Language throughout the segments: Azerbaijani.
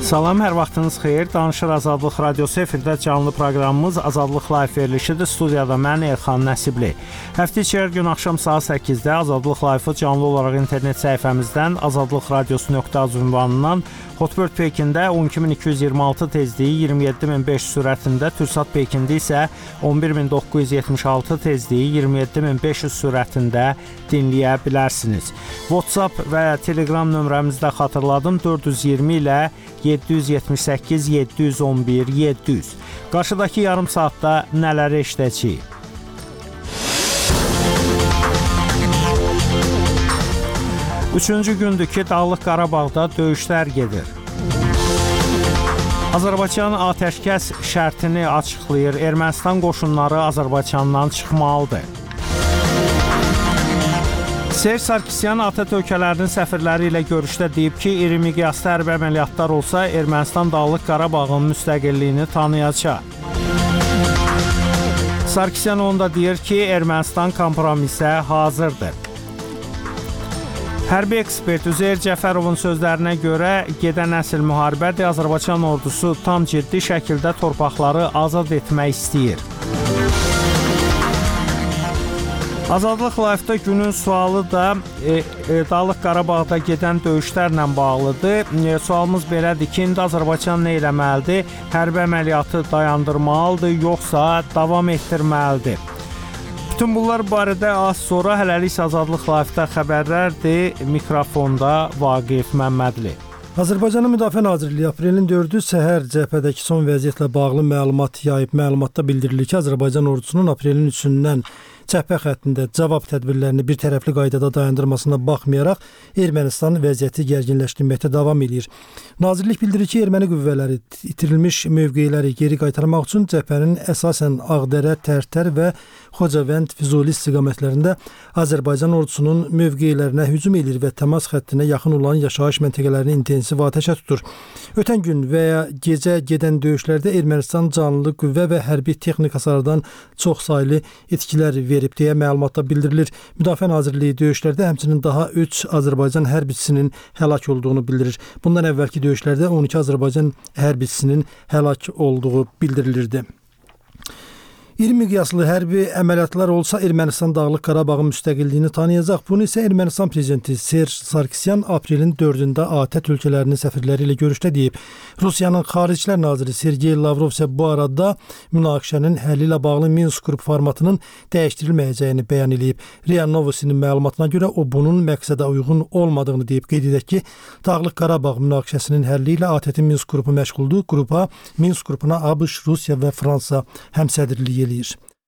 Salam, hər vaxtınız xeyir. Danışır Azadlıq Radiosu efirdə canlı proqramımız Azadlıq Live verilişidir. Studiyada mən Elxan Nəsibli. Həftə içi hər gün axşam saat 8-də Azadlıq Live-ı canlı olaraq internet səhifəmizdən azadlıqradiosu.az ünvanından Hotbird Pekində 12226 tezliyi 27500 sürətində, Türksat Pekində isə 11976 tezliyi 27500 sürətində dinləyə bilərsiniz. WhatsApp və Telegram nömrəmizdə xatırladım 420 ilə 778 711 700. Qarşıdakı yarım saatda nələri eşidəcəyik? Üçüncü gündür ki, Dağlıq Qarabağda döyüşlər gedir. Azərbaycan atəşkəs şərtini açıqlayır. Ermənistan qoşunları Azərbaycandan çıxmalıdır. Serj Sarkisyan ATƏT ölkələrinin səfirləri ilə görüşdə deyib ki, iri miqyaslı hərbi əməliyyatlar olsa, Ermənistan Dağlıq Qarabağın müstəqilliyini tanıyacaq. Sarkisyan onda deyir ki, Ermənistan kompromisə hazırdır. Hərbi ekspert Üzeyir Cəfərovun sözlərinə görə gedən əsl müharibədir. Azərbaycan ordusu tam ciddi şəkildə torpaqları azad etmək istəyir. Azadlıq Live-da günün sualı da Dağlıq Qarabağda gedən döyüşlərlə bağlıdır. Sualımız belədir ki, indi Azərbaycan nə eləməlidir? Hərbi əməliyyatı dayandırmalıdır, yoxsa davam etdirməlidir? Bütün bunlar barədə az sonra hələlik Azadlıq Live-da xəbərlərdir. Mikrofonda Vaqif Məmmədli. Azərbaycanın Müdafiə Nazirliyi aprelin 4-ü səhər cəbhədəki son vəziyyətlə bağlı məlumat yayıb. Məlumatda bildirilir ki, Azərbaycan ordusunun aprelin 3-dən cəbhə xəttində cavab tədbirlərini bir tərəfli qaydada dayandırmasına baxmayaraq Ermənistan vəziyyəti gərginləşdirməkdə davam edir. Nazirlik bildirir ki, erməni qüvvələri itirilmiş mövqeləri geri qaytarmaq üçün cəbhənin əsasən Ağdərə, Tərtər və Xocavənd, Füzuli istiqamətlərində Azərbaycan ordusunun mövqelərinə hücum edir və təmas xəttinə yaxın olan yaşayış məntəqələrini intensiv atəşə tutur. Ötən gün və ya gecə gedən döyüşlərdə Ermənistan canlı qüvvə və hərbi texnikalardan çoxsaylı itkilər verib deyə məlumatda bildirilir. Müdafiə Nazirliyi döyüşlərdə həmçinin daha 3 Azərbaycan hərbçisinin həlak olduğunu bildirir. Bundan əvvəlki döyüşlərdə 12 Azərbaycan hərbçisinin həlak olduğu bildirilirdi. İri miqyaslı hərbi əməliyyatlar olsa Ermənistan Dağlıq Qarabağın müstəqilliyini tanıyacaq. Bunu isə Ermənistan prezidenti Serj Sarkisyan aprelin 4-də ATƏT ölkələrinin səfirləri ilə görüşdə deyib. Rusiyanın Xaricilər naziri Sergey Lavrov isə bu arada münaqişənin həlli ilə bağlı Minsk qrup formatının dəyişdirilməyəcəyini bəyan edib. RIA Novosinin məlumatına görə o bunun məqsədə uyğun olmadığını deyib. Qeyd edək ki, Dağlıq Qarabağ münaqişəsinin həlli ilə ATƏT-in Minsk qrupu məşğuldur. Minsk qrupuna ABŞ, Rusiya və Fransa həmsədrliyi eləyir.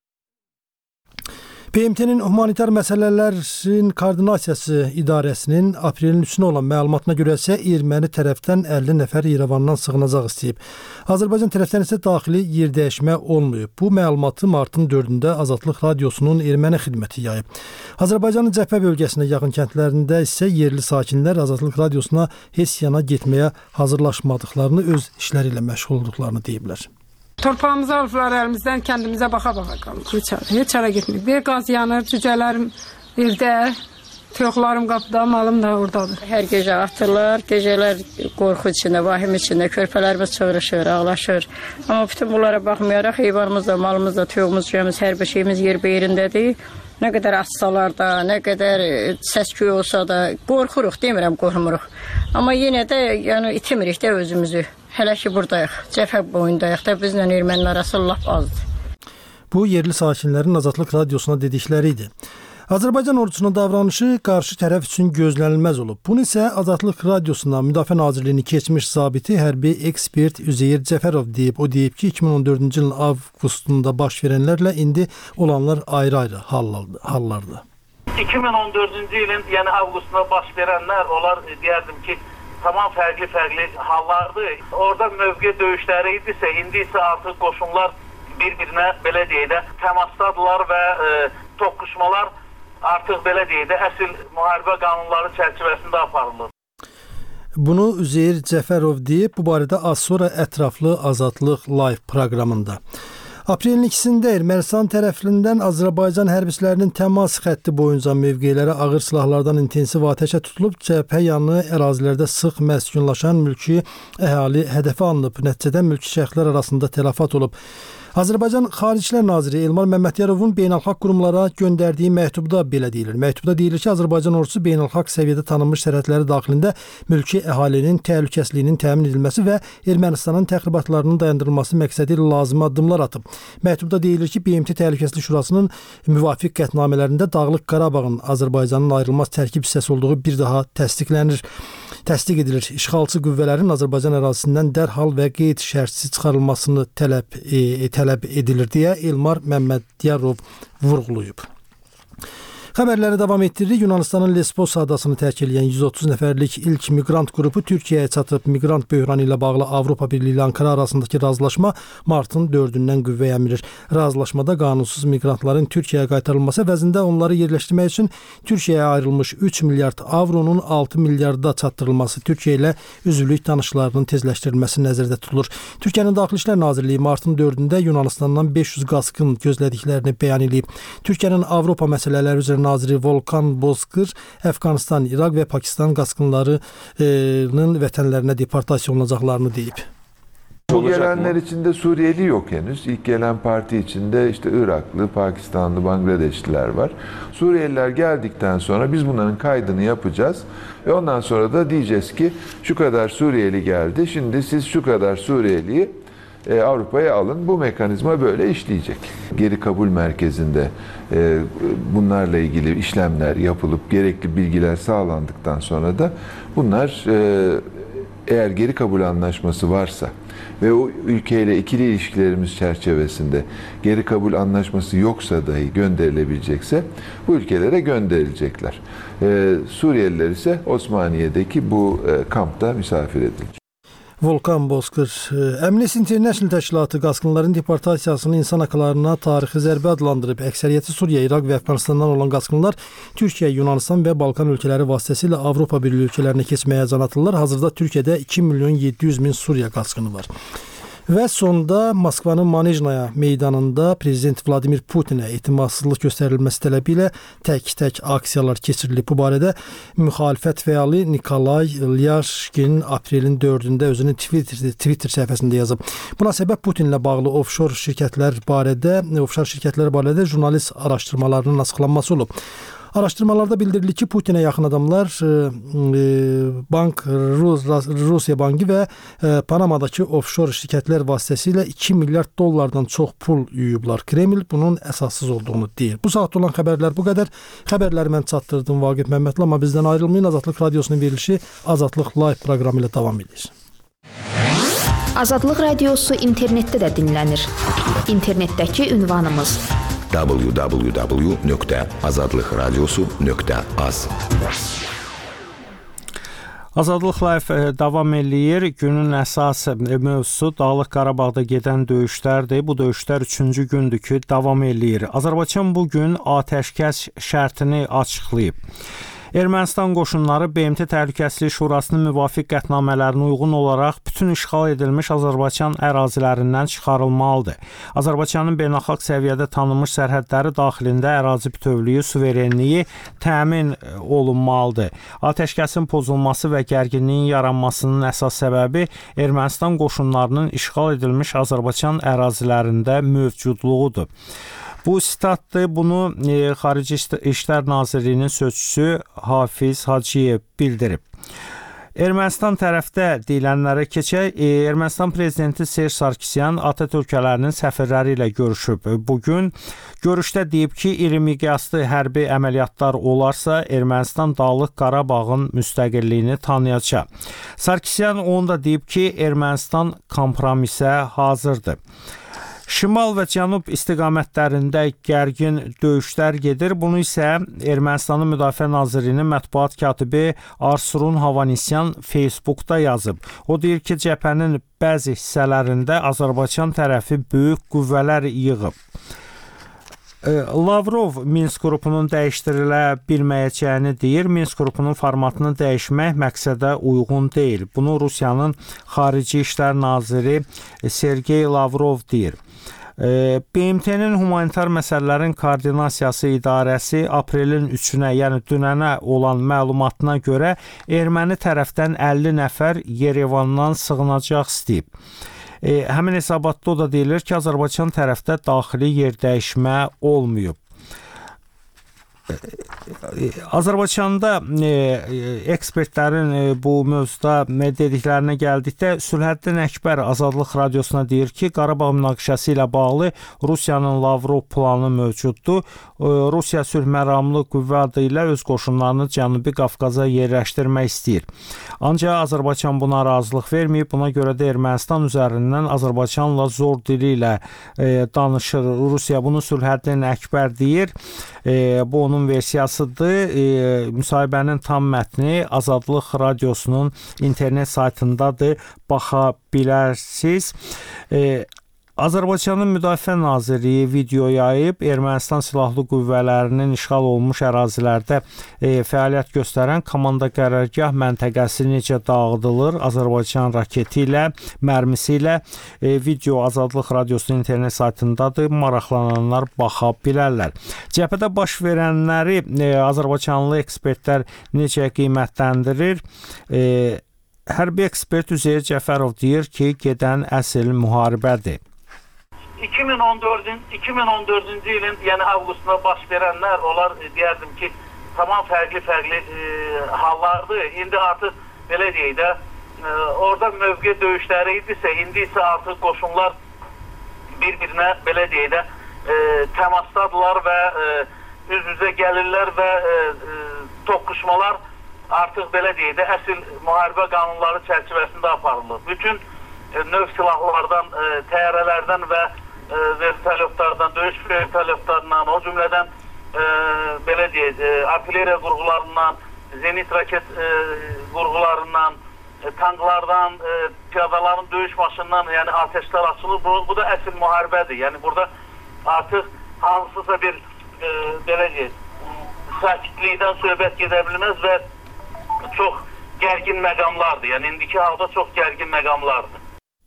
BMT-nin Humanitar Məsələlərin Koordinasiyası İdarəsinin aprelin 3-nə olan məlumatına görə isə erməni tərəfdən 50 nəfər İrəvandan sığınacaq istəyib. Azərbaycan tərəfdən isə daxili yerdəyişmə olmayıb. Bu məlumatı martın 4-də Azadlıq Radiosunun erməni xidməti yayıb. Azərbaycanın cəbhə bölgəsinə yaxın kəndlərində isə yerli sakinlər Azadlıq Radiosuna heç yana getməyə hazırlaşmadıqlarını, öz işləri ilə məşğul olduqlarını deyiblər. Torpağımızı alıblar əlimizdən, kəndimizə baxa-baxa qalıb. Heç ara getmir. Bir qaz yanır, cücələrim evdə, toyuqlarım qapıda, malım da oradadır. Hər gecə atırlar, gecələr qorxu içində, vahim içində, körpələrimiz çığırışır, ağlaşır. Amma bütün bunlara baxmayaraq, heyvanımız da, malımız da, toyuğumuz, cücəmiz, hər bir şeyimiz yerindədir. Nə qədər assalar da, nə qədər səs-küy olsa da, qorxuruq, demirəm, qorxmuruq. Amma yenə də itimirik də özümüzü. Hələ ki buradayıq, cəbhə boyundayıq da, bizlə ermənilər arası lap azdır. Bu, yerli sakinlərin Azadlıq Radiosuna dedikləri idi. Azərbaycan ordusunun davranışı qarşı tərəf üçün gözlənilməz olub. Bunu isə Azadlıq Radiosuna Müdafiə Nazirliyinin keçmiş zabiti hərbi ekspert Üzeyir Cəfərov deyib. O deyib ki, 2014-cü ilin avqustunda baş verənlərlə indi olanlar ayrı-ayrı hallardır. 2014-cü ilin, yəni avqustunda baş verənlər, onlar deyərdim ki, tamam fərqli hallardır. Orada mövqe döyüşləri idisə, indi isə artıq qoşunlar bir-birinə belə deyək də təmasdadılar və toqquşmalar artıq belə deyək də əsl müharibə qanunları çərçivəsində aparılır. Bunu Üzeyir Cəfərov deyib, bu barədə az sonra ətraflı Azadlıq Live proqramında. Aprelin 2-də Ermənistan tərəfindən Azərbaycan hərbçilərinin təmas xətti boyunca mövqelərə ağır silahlardan intensiv atəşə tutulub, cəbhə yanı ərazilərdə sıx məskunlaşan mülki əhali hədəfə alınıb. Nəticədə mülki şəxslər arasında tələfat olub. Azərbaycan Xaricilər Naziri Elmar Məmmədyarovun beynəlxalq qurumlara göndərdiyi məktubda belə deyilir. Məktubda deyilir ki, Azərbaycan ordusu beynəlxalq səviyyədə tanınmış sərhədləri daxilində mülki əhalinin təhlükəsizliyinin təmin edilməsi və Ermənistanın təxribatlarının dayandırılması məqsədi ilə lazımi addımlar atıb. Məktubda deyilir ki, BMT Təhlükəsizlik Şurasının müvafiq qətnamələrində Dağlıq Qarabağın Azərbaycanın ayrılmaz tərkib hissəsi olduğu bir daha təsdiq edilir. İşğalçı qüvvələrin Azərbaycan ərazisindən dərhal və qeyd şərtsiz çıxarılmasını tələb edilir deyə Elmar Məmmədyarov vurğulayıb. Xəbərləri davam etdiririk. Yunanistanın Lesbos adasını tərk edən 130 nəfərlik ilk miqrant qrupu Türkiyəyə çatıb. Miqrant böhranı ilə bağlı Avropa Birliyi ilə Ankara arasındakı razılaşma martın 4-dən qüvvəyə minir. Razılaşmada qanunsuz miqrantların Türkiyəyə qaytarılması əvəzində onları yerləşdirmək üçün Türkiyəyə ayrılmış 3 milyard avronun 6 milyarda çatdırılması, Türkiyə ilə üzvlük danışıqlarının tezləşdirilməsi nəzərdə tutulur. Türkiyənin Daxili İşlər Nazirliyi martın 4-də Yunanistandan 500 qaçqın gözlədiklərini bəyan edib. Türkiyənin Avropa məsələləri üzrə naziri Volkan Bozkır Əfqanistan, İraq və Pakistan qaçqınlarının vətənlərinə deportasiya olunacaqlarını deyib. Bu gelenler içinde Suriyeli yok henüz. İlk gelen parti içinde işte Iraklı, Pakistanlı, Bangladeşliler var. Suriyeliler geldikten sonra biz bunların kaydını yapacağız. Ve ondan sonra da diyeceğiz ki şu kadar Suriyeli geldi. Şimdi siz şu kadar Suriyeliyi Avrupa'ya alın. Bu mekanizma böyle işleyecek. Geri kabul merkezinde bunlarla ilgili işlemler yapılıp gerekli bilgiler sağlandıktan sonra da bunlar eğer geri kabul anlaşması varsa ve o ülkeyle ikili ilişkilerimiz çerçevesinde geri kabul anlaşması yoksa dahi gönderilebilecekse bu ülkelere gönderilecekler. Suriyeliler ise Osmaniye'deki bu kampta misafir edilecek. Volkan Bozkır, Amnesty International təşkilatı qaçqınların deportasiyasını insan haqlarına tarixi zərbə adlandırıb. Əksəriyyəti Suriya, İraq və Əfqanistandan olan qaçqınlar Türkiyə, Yunanistan və Balkan ölkələri vasitəsilə Avropa Birliyi ölkələrinə keçməyə can atırlar. Hazırda Türkiyədə 2 milyon 700 min Suriya qaçqını var. Və sonda Moskvanın Manejnaya meydanında Prezident Vladimir Putinə etimadsızlıq göstərilməsi tələbi ilə tək-tək aksiyalar keçirilib. Bu barədə müxalifət fəalı Nikolay Lyashkin aprelin 4-də özünün Twitter səhifəsində yazıb. Buna səbəb Putinlə bağlı ofşor şirkətlər barədə jurnalist araşdırmalarının açıqlanması olub. Araşdırmalarda bildirilir ki, Putinə yaxın adamlar Rusiya Bankı və Panamadakı ofşor şirkətlər vasitəsilə 2 milyard dollardan çox pul yuyublar. Kreml bunun əsassız olduğunu deyir. Bu saatda olan xəbərlər bu qədər. Xəbərləri mən çatdırdım Vaqif Məmmədli, amma bizdən ayrılmayın. Azadlıq Radiosunun verilişi Azadlıq Live proqramı ilə davam edir. Azadlıq Radiosu internetdə də dinlənir. İnternetdəki ünvanımız www.azadlıqradiosu.az. Azadlıq Live davam eləyir. Günün əsas mövzusu Dağlıq Qarabağda gedən döyüşlərdir. Bu döyüşlər 3-cü gündür ki, davam eləyir. Azərbaycan bugün atəşkəs şərtini açıqlayıb. Ermənistan qoşunları BMT Təhlükəsizlik Şurasının müvafiq qətnamələrinə uyğun olaraq bütün işğal edilmiş Azərbaycan ərazilərindən çıxarılmalıdır. Azərbaycanın beynəlxalq səviyyədə tanınmış sərhədləri daxilində ərazi bütövlüyü, suverenliyi təmin olunmalıdır. Atəşkəsin pozulması və gərginliyin yaranmasının əsas səbəbi Ermənistan qoşunlarının işğal edilmiş Azərbaycan ərazilərində mövcudluğudur. Bu sitatdır. Bunu Xarici İşlər Nazirliyinin sözçüsü Hafiz Hacıyev bildirib. Ermənistan tərəfdə deyilənlərə keçək. Ermənistan prezidenti Serj Sarkisyan ATƏT ölkələrinin səfirləri ilə görüşüb. Bugün görüşdə deyib ki, iri miqyaslı hərbi əməliyyatlar olarsa, Ermənistan Dağlıq Qarabağın müstəqilliyini tanıyacaq. Sarkisyan onu da deyib ki, Ermənistan kompromisə hazırdır. Şimal və cənub istiqamətlərində gərgin döyüşlər gedir. Bunu isə Ermənistanın Müdafiə Nazirliyinin mətbuat katibi Arsurun Havanisyan Facebookda yazıb. O deyir ki, cəbhənin bəzi hissələrində Azərbaycan tərəfi böyük qüvvələr yığıb. Lavrov Minsk qrupunun dəyişdirilə bilməyəcəyini deyir. Minsk qrupunun formatını dəyişmək məqsədə uyğun deyil. Bunu Rusiyanın Xarici İşlər Naziri Sergey Lavrov deyir. BMT-nin Humanitar Məsələlərin Koordinasiyası İdarəsi aprelin 3-nə, yəni dünənə olan məlumatına görə erməni tərəfdən 50 nəfər Yerevandan sığınacaq istəyib. Həmin hesabatda o da deyilir ki, Azərbaycan tərəfdə daxili yerdəyişmə olmayıb. Azərbaycanda ekspertlərin bu mövzuda dediklərinə gəldikdə Sülhəddin Əkbər Azadlıq Radiosuna deyir ki, Qarabağ münaqişəsi ilə bağlı Rusiyanın Lavrov planı mövcuddur. Rusiya sülh məramlı qüvvə adı ilə öz qoşunlarını Cənubi Qafqaza yerləşdirmək istəyir. Ancaq Azərbaycan buna razılıq verməyib. Buna görə də Ermənistan üzərindən Azərbaycanla zor dili ilə danışır. Rusiya bunu Sülhəddin Əkbər deyir. Bu onun versiyasıdır. Müsahibənin tam mətni Azadlıq Radiosunun internet saytındadır. Baxa bilərsiniz. Azərbaycanın Müdafiə Nazirliyi video yayıb Ermənistan silahlı qüvvələrinin işğal olunmuş ərazilərdə fəaliyyət göstərən komanda qərargah məntəqəsi necə dağıdılır Azərbaycan raketi ilə, mərmisi ilə. Video Azadlıq Radiosunun internet saytındadır. Maraqlananlar baxa bilərlər. Cəbhədə baş verənləri Azərbaycanlı ekspertlər necə qiymətləndirir? Hərbi ekspert Üzeyir Cəfərov deyir ki, gedən əsl müharibədir. 2014-cü ilin, yəni avqustunda baş verənlər, onlar deyərdim ki, tamam fərqli hallardır. İndi artıq belə deyək də, orada mövqe döyüşləri idisə, indi isə artıq qoşunlar bir-birinə belə deyək də təmasdadılar və üz-üzə gəlirlər və toqquşmalar artıq belə deyək də əsl müharibə qanunları çərçivəsində aparılır. Bütün növ silahlardan, təyyarələrdən və vertolyotlardan, döyüş vertolyotlarından, o cümlədən belə deyək, artilleriya qurğularından, zenit raket qurğularından, tanklardan, piyadaların döyüş maşınından, yəni ateşlər açılır. Bu da əsl müharibədir. Yəni burada artıq hansısa bir belə deyək, sakitlikdən söhbət gedə bilməz və çox gərgin məqamlardır. Yəni indiki halda çox gərgin məqamlardır.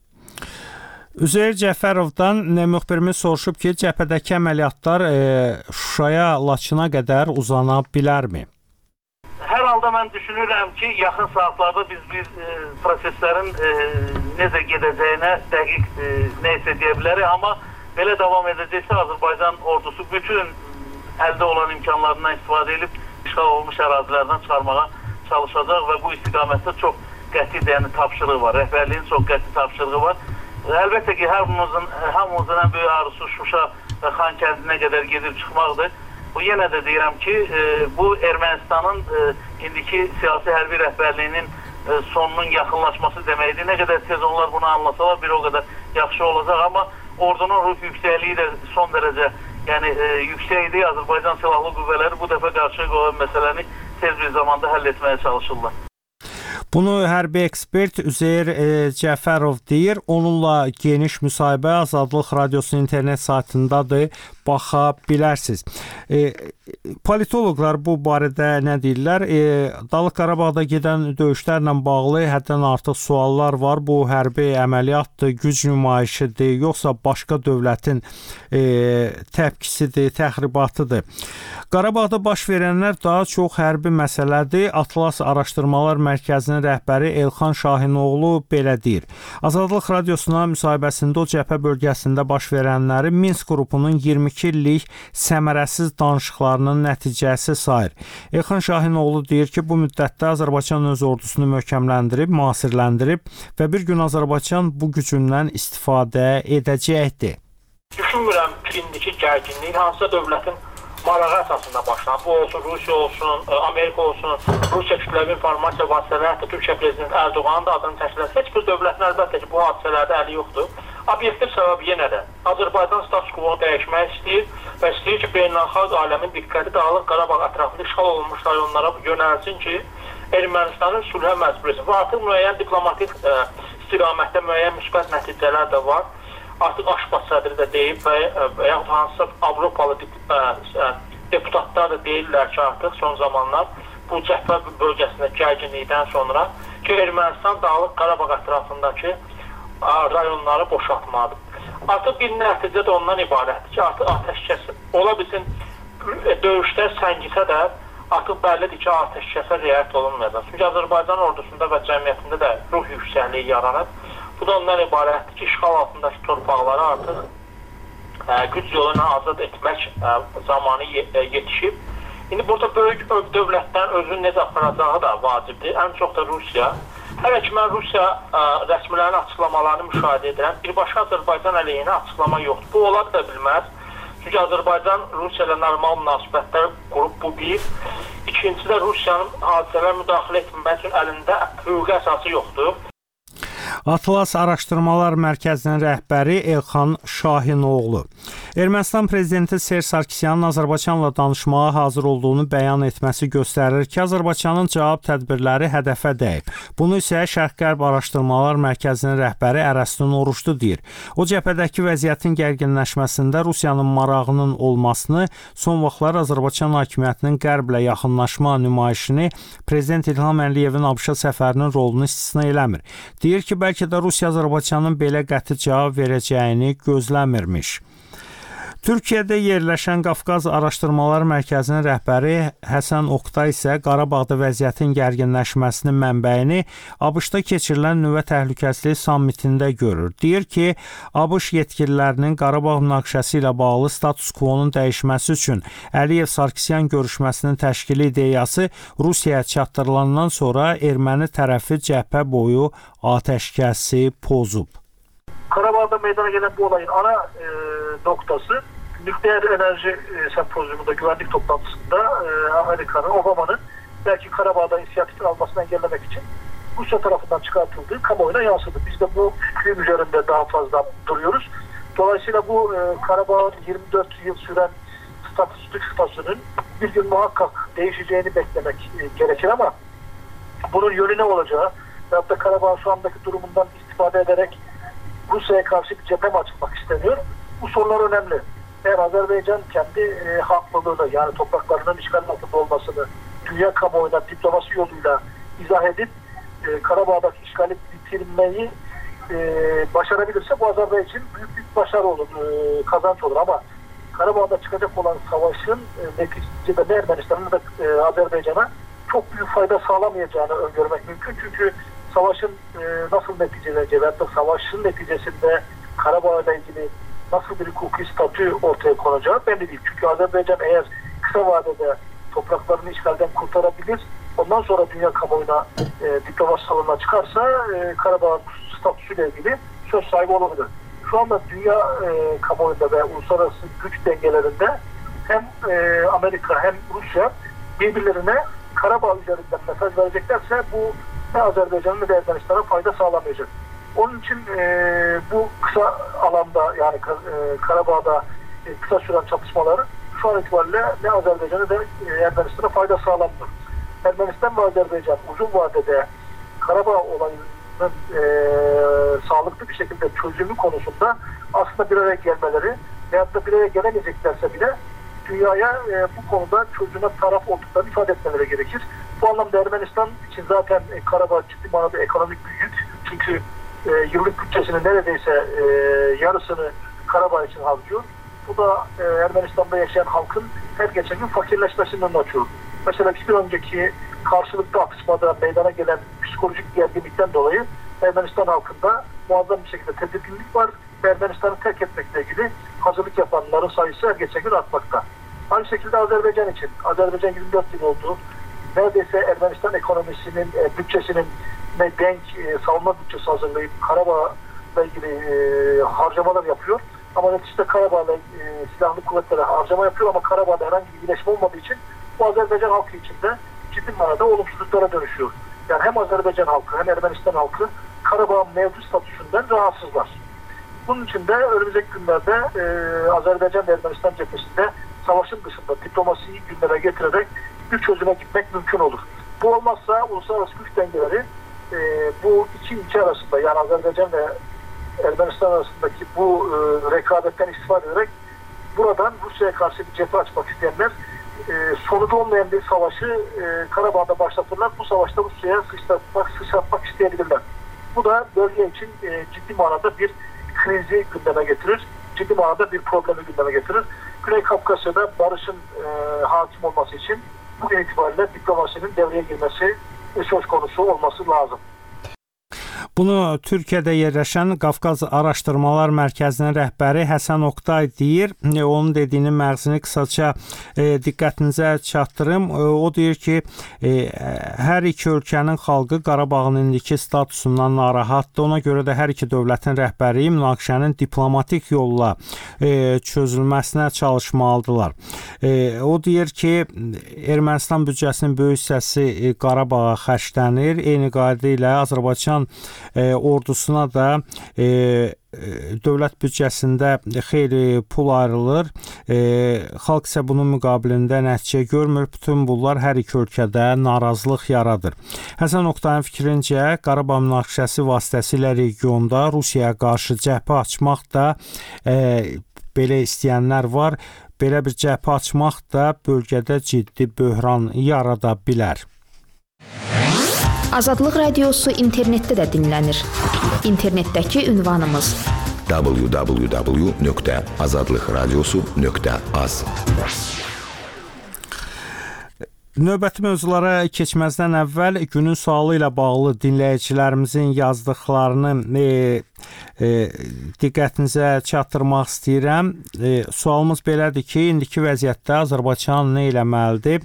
Üzeyir Cəfərovdan müxbirimiz soruşub ki, cəbhədəki əməliyyatlar Şuşaya, Laçına qədər uzana bilərmi? Hər halda mən düşünürəm ki, yaxın saatlarda biz proseslərin necə gedəcəyinə dəqiq neysə deyə bilərik, amma belə davam edəcəksə Azərbaycan ordusu bütün əldə olan imkanlarından istifadə edib işğal olmuş ərazilərdən çıxarmağa çalışacaq və bu istiqamətdə çox qəti tapşırığı var, rəhbərliyin çox qəti tapşırığı var. Əlbəttə ki, hamımızın ən böyük arzusu Şuşa və Xankəndinə qədər gedib çıxmaqdır. Bu yenə də deyirəm ki, bu Ermənistanın indiki siyasi hərbi rəhbərliyinin sonunun yaxınlaşması deməkdir. Nə qədər tez onlar bunu anlasalar bir o qədər yaxşı olacaq, amma ordunun ruh yüksəkliyi də son dərəcə yüksəkdir. Azərbaycan Silahlı Qüvvələri bu dəfə qarşıya qoyan məsələni tez bir zamanda həll etməyə çalışırlar. Bunu hərbi ekspert Üzeyir Cəfərov deyir. Onunla geniş müsahibə Azadlıq Radiosunun internet saytındadır. Baxa bilərsiniz. Politoloqlar bu barədə nə deyirlər? Dağlıq Qarabağda gedən döyüşlərlə bağlı həddən artıq suallar var. Bu hərbi əməliyyatdır, güc nümayişidir, yoxsa başqa dövlətin təpkisidir, təxribatıdır. Qarabağda baş verənlər daha çox hərbi məsələdir. Atlas Araşdırmalar Mərkəzinin rəhbəri Elxan Şahinoğlu belə deyir. Azadlıq Radiosuna müsahibəsində o cəbhə bölgəsində baş verənləri Minsk qrupunun 22 illik səmərəsiz danışıqlarının nəticəsi sayır. Elxan Şahinoğlu deyir ki, bu müddətdə Azərbaycan öz ordusunu möhkəmləndirib, müasirləndirib və bir gün Azərbaycan bu gücündən istifadə edəcəkdir. Düşünmürəm ki, indiki gərginlik hansısa dövlətin marağı əsasında başlanır. Bu olsun, Rusiya olsun, Amerika olsun, Rusiya kütləvi informasiya vasitələri, hətta Türkiyə prezidenti Ərdoğanın da adını təşkil edir. Heç bir dövlətin əlbəttə ki, bu hadisələrdə əli yoxdur. Obyektiv səbəb yenə də Azərbaycan status quo dəyişmək istəyir və istəyir ki, beynəlxalq aləmin diqqəti Dağlıq Qarabağ ətrafında işğal olunmuş rayonlara yönəlsin ki, Ermənistanın sülhə məcbur etsin. Artıq müəyyən diplomatik istiqamətdə müəyyən müsbət nəticələr də var. Artıq Aşbaz sədri də deyib və yaxud hansısa Avropalı deputatlar da deyirlər ki, artıq son zamanlar bu cəbhə bölgəsində gərginlikdən sonra ki, Ermənistan Dağlıq Qarabağ ətrafındakı rayonları boşaltmalıdır. Artıq bir nəticə də ondan ibarətdir ki, artıq atəşkəs ola bilsin, döyüşlər səngisə də artıq bəllidir ki, atəşkəsə riayət olunmayacaq. Çünki Azərbaycan ordusunda və cəmiyyətində də ruh yüksəkliyi yaranır. Bu da ondan ibarətdir ki, işğal altındakı torpaqları artıq güc yolu ilə azad etmək zamanı yetişib. İndi burada böyük dövlətlərin özünü necə aparacağı da vacibdir. Ən çox da Rusiya. Hələ ki, mən Rusiya rəsmilərinin açıqlamalarını müşahidə edirəm. Birbaşa Azərbaycan əleyhinə açıqlama yoxdur. Bu ola da bilməz. Çünki Azərbaycan Rusiya ilə normal münasibətlər qurub, bu bir. İkincisi də Rusiyanın hadisələrə müdaxilə etmək üçün əlində hüquqi əsası yoxdur. Atlas Araşdırmalar Mərkəzinin rəhbəri Elxan Şahinoğlu. Ermənistan prezidenti Serj Sarkisyanın Azərbaycanla danışmağa hazır olduğunu bəyan etməsi göstərir ki, Azərbaycanın cavab tədbirləri hədəfə dəyib. Bunu isə Şərq-Qərb Araşdırmalar Mərkəzinin rəhbəri Ərəstun Oruçlu deyir. O cəbhədəki vəziyyətin gərginləşməsində Rusiyanın marağının olmasını, son vaxtlar Azərbaycan hakimiyyətinin Qərblə yaxınlaşma nümayişini Prezident İlham Əliyevin ABŞ səfərinin rolunu istisna eləmir. Deyir ki, bəlkə də Rusiya Azərbaycanın belə qəti cavab verəcəyini gözləmirmiş. Türkiyədə yerləşən Qafqaz Araşdırmalar Mərkəzinin rəhbəri Həsən Oqtay isə Qarabağda vəziyyətin gərginləşməsinin mənbəyini ABŞ-da keçirilən nüvə təhlükəsizliyi sammitində görür. Deyir ki, ABŞ yetkililərinin Qarabağ münaqişəsi ilə bağlı status quo-nun dəyişməsi üçün Əliyev-Sarkisyan görüşməsinin təşkili ideyası Rusiyaya çatdırılandan sonra erməni tərəfi cəbhə boyu atəşkəsi pozub. Qarabağda meydana gelen bu olayın ana noktası nükleer enerji sempozyumunda, güvenlik toplantısında Amerika'nın, Obama'nın belki Karabağ'da inisiyatifini almasını engellemek için Rusya tarafından çıkartıldığı kamuoyuna yansıdı. Biz de bu fikrin üzerinde daha fazla duruyoruz. Dolayısıyla bu Karabağ'ın 24 yıl süren statüsünün bir gün muhakkak değişeceğini beklemek gerekir ama bunun yönü ne olacağı veyahut da Karabağ şu andaki durumundan istifade ederek Rusya'ya karşı bir cephe mi açılmak isteniyor? Bu sorular önemli. Eğer Azerbaycan kendi haklılığını, yani topraklarının işgal altında olmasını dünya kamuoyuna diplomasi yoluyla izah edip Karabağ'daki işgali bitirmeyi başarabilirse bu Azerbaycan için büyük bir başarı olur, kazanç olur. Ama Karabağ'da çıkacak olan savaşın neticede ne Ermenistan'ın da Azerbaycan'a çok büyük fayda sağlamayacağını öngörmek mümkün. Çünkü savaşın nasıl neticeleneceği ve hatta savaşın neticesinde Karabağ ile ilgili nasıl bir hukuki statü ortaya konacağı belli değil. Çünkü Azerbaycan eğer kısa vadede topraklarını işgalden kurtarabilir, ondan sonra dünya kamuoyuna diplomasi salonuna çıkarsa Karabağ statüsüyle ilgili söz sahibi olabilir. Şu anda dünya kamuoyunda ve uluslararası güç dengelerinde hem Amerika hem Rusya birbirlerine Karabağ üzerinden mesaj vereceklerse bu ne Azerbaycan'ın ne de Ermenistan'a fayda sağlamayacak. Onun için bu kısa alanda, yani Karabağ'da kısa süren çatışmaları şu an itibariyle ne Azerbaycan'a ne Ermenistan'a fayda sağlamıyor. Ermenistan ve Azerbaycan uzun vadede Karabağ olayının sağlıklı bir şekilde çözümü konusunda aslında bir araya gelmeleri veyahut da bir araya gelemeyeceklerse bile dünyaya bu konuda çözüme taraf olduklarını ifade etmeleri gerekir. Bu anlamda Ermenistan için zaten Karabağ ciddi manada ekonomik bir yük. Çünkü yıllık bütçesinin neredeyse yarısını Karabağ için harcıyor. Bu da Ermenistan'da yaşayan halkın her geçen gün fakirleşmesini açıyor. Mesela bir önceki karşılıklı atışmada meydana gelen psikolojik gerginlikten dolayı Ermenistan halkında muazzam bir şekilde tedirginlik var. Ermenistan'ı terk etmekle ilgili hazırlık yapanların sayısı her geçen gün artmakta. Aynı şekilde Azerbaycan için. Azerbaycan 24 yıl oldu. Neredeyse Ermenistan ekonomisinin, bütçesinin denk savunma bütçesi hazırlayıp Karabağ'la ilgili harcamalar yapıyor. Ama neticede Karabağ'la silahlı kuvvetlere harcama yapıyor ama Karabağ'da herhangi bir iyileşme olmadığı için bu Azerbaycan halkı içinde ciddi manada olumsuzluklara dönüşüyor. Yani hem Azerbaycan halkı hem Ermenistan halkı Karabağ'ın mevcut statüsünden rahatsızlar. Bunun için de önümüzdeki günlerde Azerbaycan ve Ermenistan cephesinde savaşın dışında diplomasiyi gündeme getirerek bir çözüme gitmek mümkün olur. Bu olmazsa uluslararası güç dengeleri bu iki ülke arasında, yani Azerbaycan ve Ermenistan arasındaki bu rekabetten istifade ederek buradan Rusya'ya karşı bir cephe açmak isteyenler sonucu olmayan bir savaşı Karabağ'da başlatırlar. Bu savaşta Rusya'ya sıçratmak isteyebilirler. Bu da bölge için ciddi manada bir krizi gündeme getirir. Ciddi manada bir problemi gündeme getirir. Güney Kafkasya'da barışın hakim olması için bugün itibariyle diplomasinin devreye girmesi söz konusu olması lazım. Bunu Türkiyədə yerləşən Qafqaz Araşdırmalar Mərkəzinin rəhbəri Həsən Oqtay deyir. Onun dediyini məğzini qısaca diqqətinizə çatdırım. O deyir ki, hər iki ölkənin xalqı Qarabağın indiki statusundan narahatdır. Ona görə də hər iki dövlətin rəhbəri münaqişənin diplomatik yolla çözülməsinə çalışmalıdırlar. O deyir ki, Ermənistan büdcəsinin böyük hissəsi Qarabağa xərclənir. Eyni qayda ilə Azərbaycan ordusuna da dövlət büdcəsində xeyli pul ayrılır. Xalq isə bunun müqabilində nəticə görmür. Bütün bunlar hər iki ölkədə narazılıq yaradır. Həsən Oqtayın fikrincə, Qarabağ münaqişəsi vasitəsilə regionda Rusiyaya qarşı cəbhə açmaq da belə istəyənlər var. Belə bir cəbhə açmaq da bölgədə ciddi böhran yarada bilər. Azadlıq Radiosu internetdə də dinlənir. İnternetdəki ünvanımız www.azadlıqradiosu.az. Növbəti mövzulara keçməzdən əvvəl günün sualı ilə bağlı dinləyicilərimizin yazdıqlarını diqqətinizə çatdırmaq istəyirəm. Sualımız belədir ki, indiki vəziyyətdə Azərbaycan nə eləməlidir?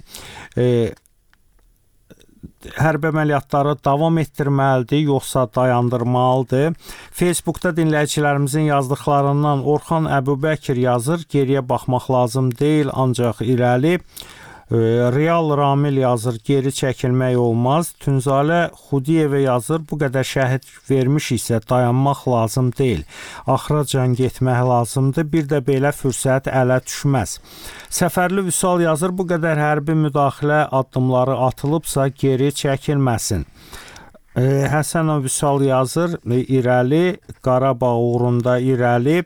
Hərbi əməliyyatları davam etdirməlidir, yoxsa dayandırmalıdır? Facebookda dinləyicilərimizin yazdıqlarından Orxan Əbubəkir yazır, geriyə baxmaq lazım deyil, ancaq irəli. Real Ramil yazır, geri çəkilmək olmaz. Tünzalə Xudiyevə yazır, bu qədər şəhid vermiş isə dayanmaq lazım deyil. Axıracan getmək lazımdır, bir də belə fürsət ələ düşməz. Səfərli Vüsal yazır, bu qədər hərbi müdaxilə addımları atılıbsa geri çəkilməsin. Həsən Vüsal yazır, irəli, Qarabağ uğrunda irəli.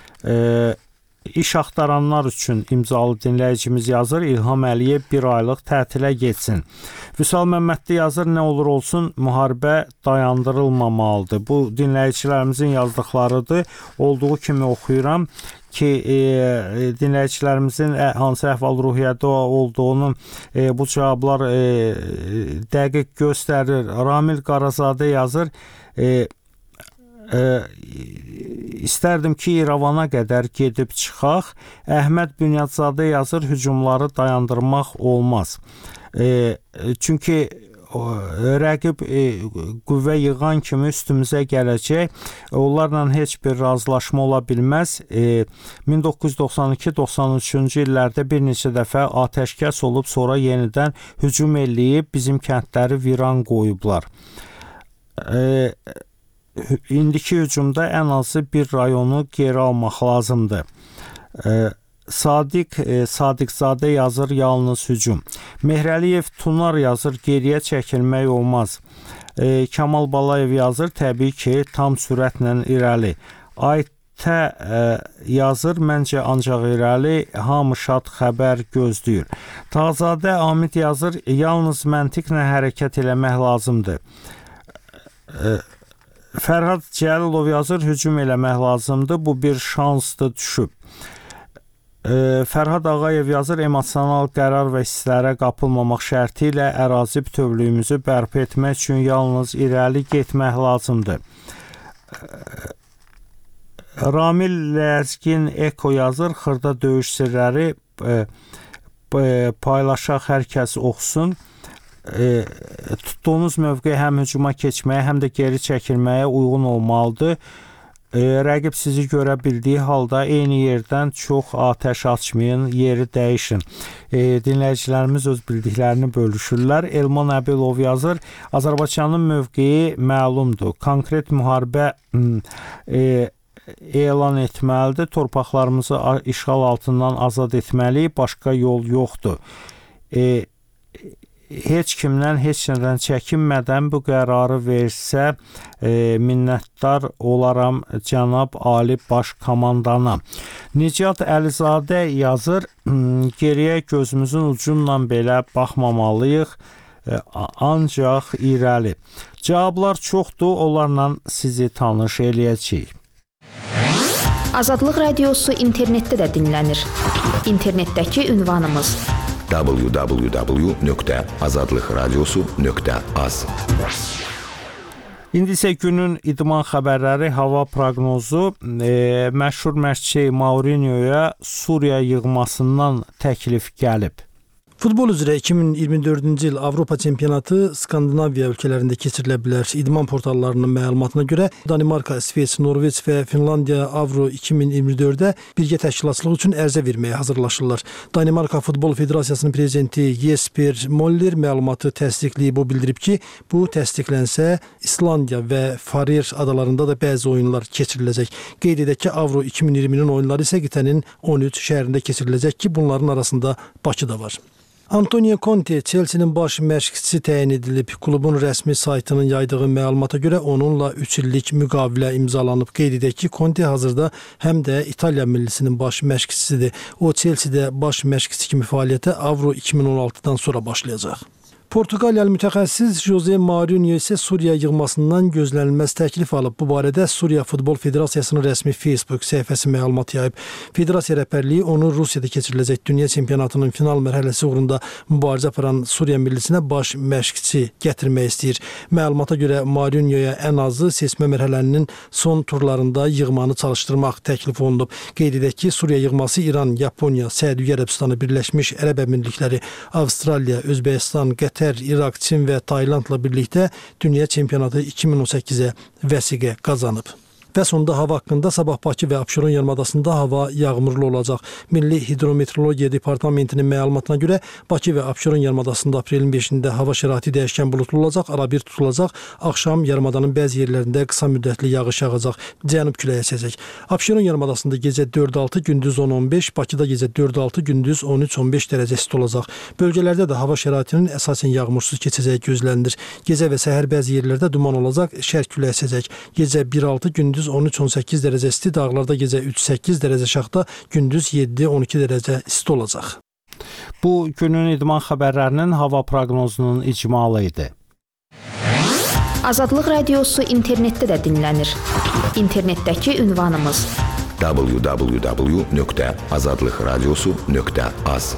İş axtaranlar üçün imzalı dinləyicimiz yazır, İlham Əliyev bir aylıq tətilə getsin. Vüsal Məmmədli yazır, nə olur olsun müharibə dayandırılmamalıdır. Bu dinləyicilərimizin yazdıqlarıdır. Olduğu kimi oxuyuram ki, dinləyicilərimizin hansı əhval-ruhiyyədə olduğunu bu cavablar dəqiq göstərir. Ramil Qarazadə yazır, İstərdim ki, İrəvana qədər gedib çıxaq. Əhməd Bünyadzadə yazır, hücumları dayandırmaq olmaz. Çünki rəqib qüvvə yığan kimi üstümüzə gələcək. Onlarla heç bir razılaşma ola bilməz. 1992-93-cü illərdə bir neçə dəfə atəşkəs olub, sonra yenidən hücum eləyib bizim kəndləri viran qoyublar. İndiki hücumda ən azı bir rayonu geri almaq lazımdır. Sadiqzadə yazır, yalnız hücum. Mehrəliyev Tunar yazır, geriyə çəkilmək olmaz. Kamal Balayev yazır, təbii ki, tam sürətlə irəli. Aytə yazır, məncə ancaq irəli, hamı şad xəbər gözləyir. Tazadə Amid yazır, yalnız məntiqlə hərəkət eləmək lazımdır. Fərhad Cəlilov yazır, hücum eləmək lazımdır, bu bir şansdır düşüb. Fərhad Ağayev yazır, emosional qərar və hisslərə qapılmamaq şərti ilə ərazi bütövlüyümüzü bərpa etmək üçün yalnız irəli getmək lazımdır. Ramil Ləzgin Eko yazır, xırda döyüş sirləri paylaşaq, hər kəs oxusun. Tutduğunuz mövqe həm hücuma keçməyə, həm də geri çəkilməyə uyğun olmalıdır. Rəqib sizi görə bildiyi halda eyni yerdən çox atəş açmayın, yeri dəyişin. Dinləyicilərimiz öz bildiklərini bölüşürlər. Elman Əbilov yazır, Azərbaycanın mövqeyi məlumdur. Konkret müharibə elan etməlidir. Torpaqlarımızı işğal altından azad etməliyik. Başqa yol yoxdur. Heç kimdən, heç nədən çəkinmədən bu qərarı versə minnətdar olaram cənab Ali Baş Komandana. Nicat Əlizadə yazır, geriyə gözümüzün ucundan belə baxmamalıyıq, ancaq irəli. Cavablar çoxdur, onlarla sizi tanış eləyəcəyik. Azadlıq Radiosu internetdə də dinlənir. İnternetdəki ünvanımız www.azadlıqradiosu.az. İndi isə günün idman xəbərləri, hava proqnozu. Məşhur məşqçi Mourinho'ya Suriya yığmasından təklif gəlib. Futbol üzrə 2024-cü il Avropa çempionatı Skandinaviya ölkələrində keçirilə bilər. İdman portallarının məlumatına görə Danimarka, İsveç, Norveç və Finlandiya Avro 2024-də birgə təşkilatçılıq üçün ərizə verməyə hazırlaşırlar. Danimarka Futbol Federasiyasının prezidenti Jesper Moller məlumatı təsdiqləyib, o bildirib ki, bu təsdiqlənsə İslandiya və Farer adalarında da bəzi oyunlar keçiriləcək. Qeyd edək ki, Avro 2020-nin oyunları isə qitənin 13 şəhərində keçiriləcək ki, bunların arasında Bakı da var. Antonio Conte Chelsea-nin baş məşqçisi təyin edilib. Klubun rəsmi saytının yaydığı məlumata görə onunla 3 illik müqavilə imzalanıb. Qeyd edək ki, Conte hazırda həm də İtaliya millisinin baş məşqçisidir. O Chelsea-də baş məşqçi kimi fəaliyyətə Avro 2016-dan sonra başlayacaq. Portuqaliyalı mütəxəssis Jose Mourinho isə Suriya yığmasından gözlənilməz təklif alıb. Bu barədə Suriya Futbol Federasiyasının rəsmi Facebook səhifəsi məlumat yayıb. Federasiya rəhbərliyi onu Rusiyada keçiriləcək dünya çempionatının final mərhələsi uğrunda mübarizə aparan Suriya millisinə baş məşqçi gətirmək istəyir. Məlumata görə Mourinhoya ən azı seçmə mərhələsinin son turlarında yığmanı çalışdırmaq təklif olunub. Qeyd edək ki, Suriya yığması İran, Yaponiya, Səudiyyə Ərəbistanı, Birləşmiş Ərəb Əmirlikləri, Avstraliya, Özbəkistan, Qətər, İraq, Çin və Taylandla birlikdə dünya çempionatı 2018-ə vəsiqə qazanıb. Və sonda hava haqqında sabah Bakı və Abşeron yarımadasında hava yağmurlu olacaq. Milli Hidrometeorologiya Departamentinin məlumatına görə Bakı və Abşeron yarımadasında aprelin 5-də hava şəraiti dəyişkən buludlu olacaq, arabir tutulacaq. Axşam yarımadanın bəzi yerlərində qısa müddətli yağış yağacaq, cənub küləyi əsəcək. Abşeron yarımadasında gecə 4-6, gündüz 10-15, Bakıda gecə 4-6, gündüz 13-15 dərəcə isti olacaq. Bölgələrdə də hava şəraitinin əsasən yağmursuz keçəcəyi gözlənilir. Gecə və səhər bəzi yerlərdə duman olacaq, şərq küləyi əsəcək. Gecə 1-6, gündüz 13-18 dərəcə isti, dağlarda gecə 3-8 dərəcə aşağıda, gündüz 7-12 dərəcə isti olacaq. Bu günün idman xəbərlərinin hava proqnozunun icmalı idi. Azadlıq Radiosu internetdə də dinlənir. İnternetdəki ünvanımız www.azadlıqradiosu.az.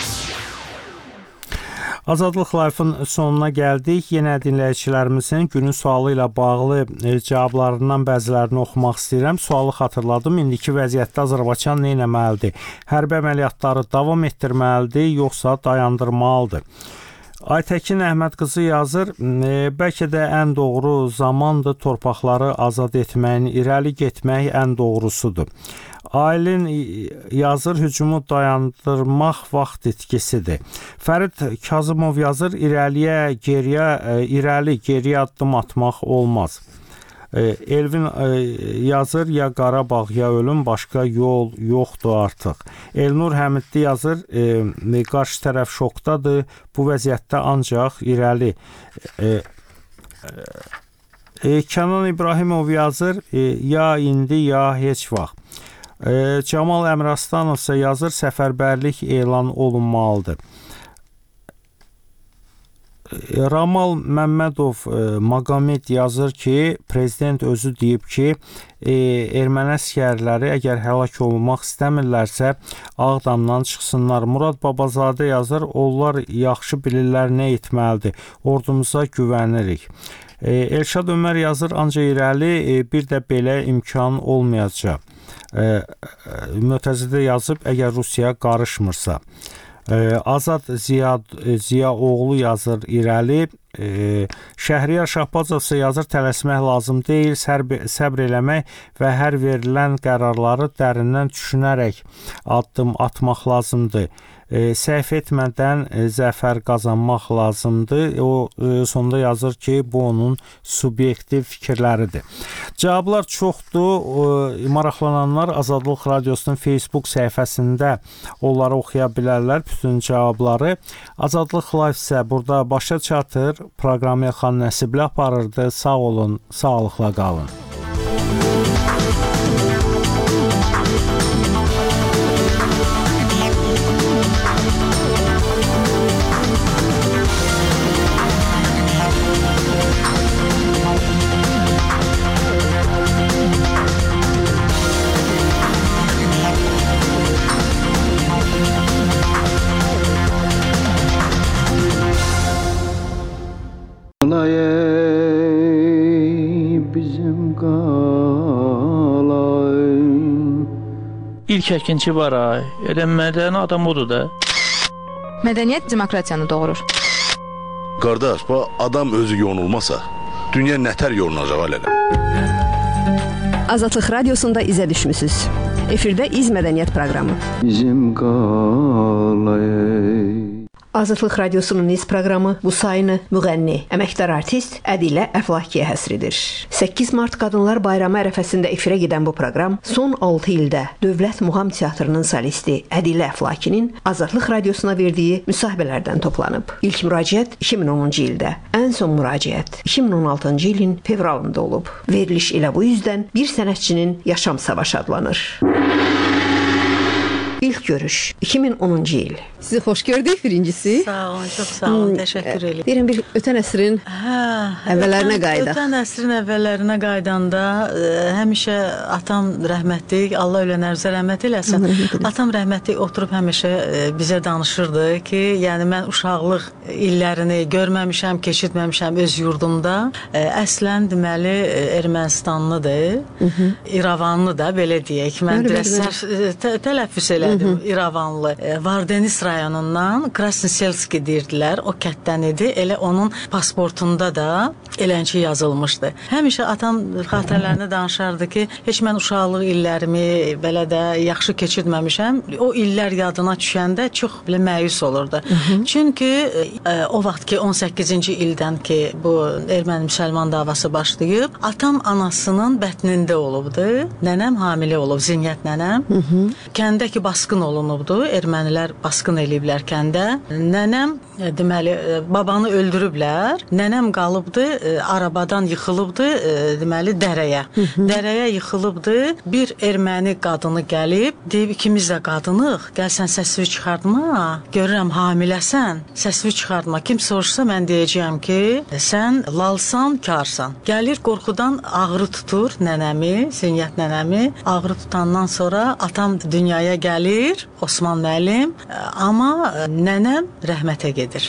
Azadlıq Live-ın sonuna gəldik. Yenə dinləyicilərimizin günün sualı ilə bağlı cavablarından bəzilərini oxumaq istəyirəm. Sualı xatırladım. İndiki vəziyyətdə Azərbaycan nə etməlidir? Hərbi əməliyyatları davam etdirməlidir, yoxsa dayandırmalıdır? Aytəkin Əhməd qızı yazır, bəlkə də ən doğru zamandır torpaqları azad etməyin, irəli getmək ən doğrusudur. Aylin yazır, hücumu dayandırmaq vaxt itkisidir. Fərid Kazımov yazır, irəli, geriyə addım atmaq olmaz. Elvin yazır, ya Qarabağ, ya ölüm, başqa yol yoxdur artıq. Elnur Həmidli yazır, qarşı tərəf şokdadır, bu vəziyyətdə ancaq irəli. Kənan İbrahimov yazır, ya indi, ya heç vaxt. Camal Əmrastanov isə yazır, səfərbərlik elan olunmalıdır. Ramal Məmmədov Maqamed yazır ki, prezident özü deyib ki, erməni əsgərləri əgər həlak olmaq istəmirlərsə Ağdamdan çıxsınlar. Murad Babazadə yazır, onlar yaxşı bilirlər nə etməlidir, ordumuza güvənirik. Elşad Ömər yazır, ancaq irəli bir də belə imkan olmayacaq. Mötəzidə yazıb, əgər Rusiya qarışmırsa. Azad Ziyaoğlu yazır, irəli. Şəhriyar Şahbazov isə yazır, tələsmək lazım deyil, səbr eləmək və hər verilən qərarları dərindən düşünərək addım atmaq lazımdır. Səhv etmədən zəfər qazanmaq lazımdır. O sonda yazır ki, bu onun subyektiv fikirləridir. Cavablar çoxdur. Maraqlananlar Azadlıq Radiosunun Facebook səhifəsində onları oxuya bilərlər, bütün cavabları. Azadlıq Live isə burada başa çatır. Proqramı Elxan Nəsibli aparırdı. Sağ olun, sağlıqla qalın. qalay bizim qalay. İlk əkinçi var ay. Elə mədəni adam odur da. Mədəniyyət demokratiyanı doğurur. Qardaş, bu adam özü yonulmasa, dünya nətər yonulacaq elə? Azadlıq Radiosunda izə düşmüsünüz. Efirdə İz Mədəniyyət proqramı. Bizim qalay. Azadlıq Radiosunun İz proqramı bu sayını müğənni, əməkdar artist Ədilə Əflakiyə həsridir. 8 Mart Qadınlar Bayramı ərəfəsində efirə gedən bu proqram son 6 ildə Dövlət Muğam Teatrının solisti Ədilə Əflakinin Azadlıq Radiosuna verdiyi müsahibələrdən toplanıb. İlk müraciət 2010-cu ildə, ən son müraciət 2016-cı ilin fevralında olub. Veriliş ilə bu üzdən bir sənətçinin yaşam savaşı adlanır. İlk görüş 2010-cu il. Sizi xoş gördük birincisi. Sağ olun, çox sağ olun, təşəkkür edirəm. Deyirəm bir ötən əsrin əvvəllərinə qayıdaq. Ötən əsrin əvvəllərinə qaydanda həmişə atam rəhmətlik, Allah ölənərimizə rəhmət eləsin. Atam rəhmətlik oturub həmişə bizə danışırdı ki, yəni mən uşaqlıq illərini görməmişəm, keçirtməmişəm öz yurdumda. Əslən deməli Ermənistanlıdır, İrəvanlı da belə deyək. Mən tələffüz elədim, İrəvanlı. Vardenis rayonundan Krasnoselski deyirdilər, o kətdən idi. Elə onun pasportunda da elənçi yazılmışdı. Həmişə atam xatirələrini danışardı ki, heç mən uşaqlıq illərimi belə də yaxşı keçirtməmişəm. O illər yadına düşəndə çox belə məyus olurdu. Çünki o vaxt ki 18-ci ildən ki bu erməni-müsəlman davası başlayıb, atam anasının bətnində olubdu. Nənəm hamilə olub, Zinyət nənəm. Kəndə ki basqın olunubdu, ermənilər basqın eləyiblər kəndə. Nənəm deməli babanı öldürüblər. Nənəm qalıbdı, arabadan yıxılıbdı, deməli dərəyə. Dərəyə yıxılıbdı. Bir erməni qadını gəlib, deyib ikimiz də qadınıq, gəl sən səsivi çıxartma. Görürəm hamiləsən, səsivi çıxartma. Kim soruşsa mən deyəcəyəm ki, sən lalsan, karsan. Gəlir qorxudan ağrı tutur nənəmi, Zinyət nənəmi. Ağrı tutandan sonra atam dünyaya gəlir, Osman müəllim, amma nənəm rəhmətə gedir.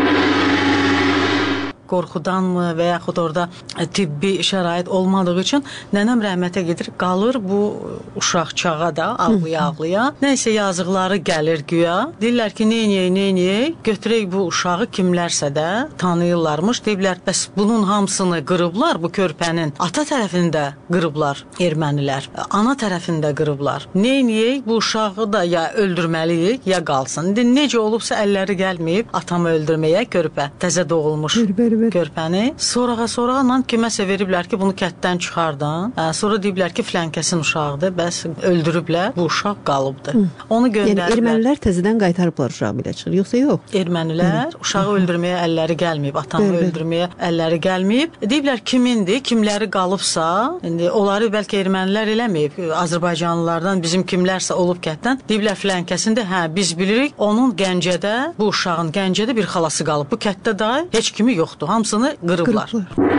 Qorxudanmı və yaxud orada tibbi şərait olmadığı üçün nənəm rəhmətə gedir, qalır bu uşaq çağa da ağlaya-ağlaya. Nəysə yazıqları gəlir güya. Deyirlər ki, neyniyək, götürək bu uşağı kimlərsə də tanıyırlarmış. Deyirlər, bəs bunun hamısını qırıblar, bu körpənin ata tərəfində qırıblar ermənilər, ana tərəfində qırıblar. Neyniyək, bu uşağı da ya öldürməliyik, ya qalsın. İndi necə olubsa əlləri gəlməyib atamı öldürməyə körpə, təzə doğulmuş körpəni. Sonra kiməsə veriblər ki, bunu kətdən çıxardın. Sonra deyiblər ki, filankəsin uşağıdır, bəs öldürüblər, bu uşaq qalıbdır. Onu göndəriblər. Yəni ermənilər təzədən qaytarıblar uşağı belə çıxır, yoxsa yox? Ermənilər uşağı öldürməyə əlləri gəlməyib, atamı öldürməyə əlləri gəlməyib. Deyiblər kimindir, kimləri qalıbsa, indi onları bəlkə ermənilər eləməyib. Azərbaycanlılardan bizim kimlərsə olub kətdən, deyiblər filankəsində, hə, biz bilirik, onun Gəncədə, bu uşağın Gəncədə bir xalası qalıb. Bu kətdə da heç kimi yoxdur. Hamısını qırıblar.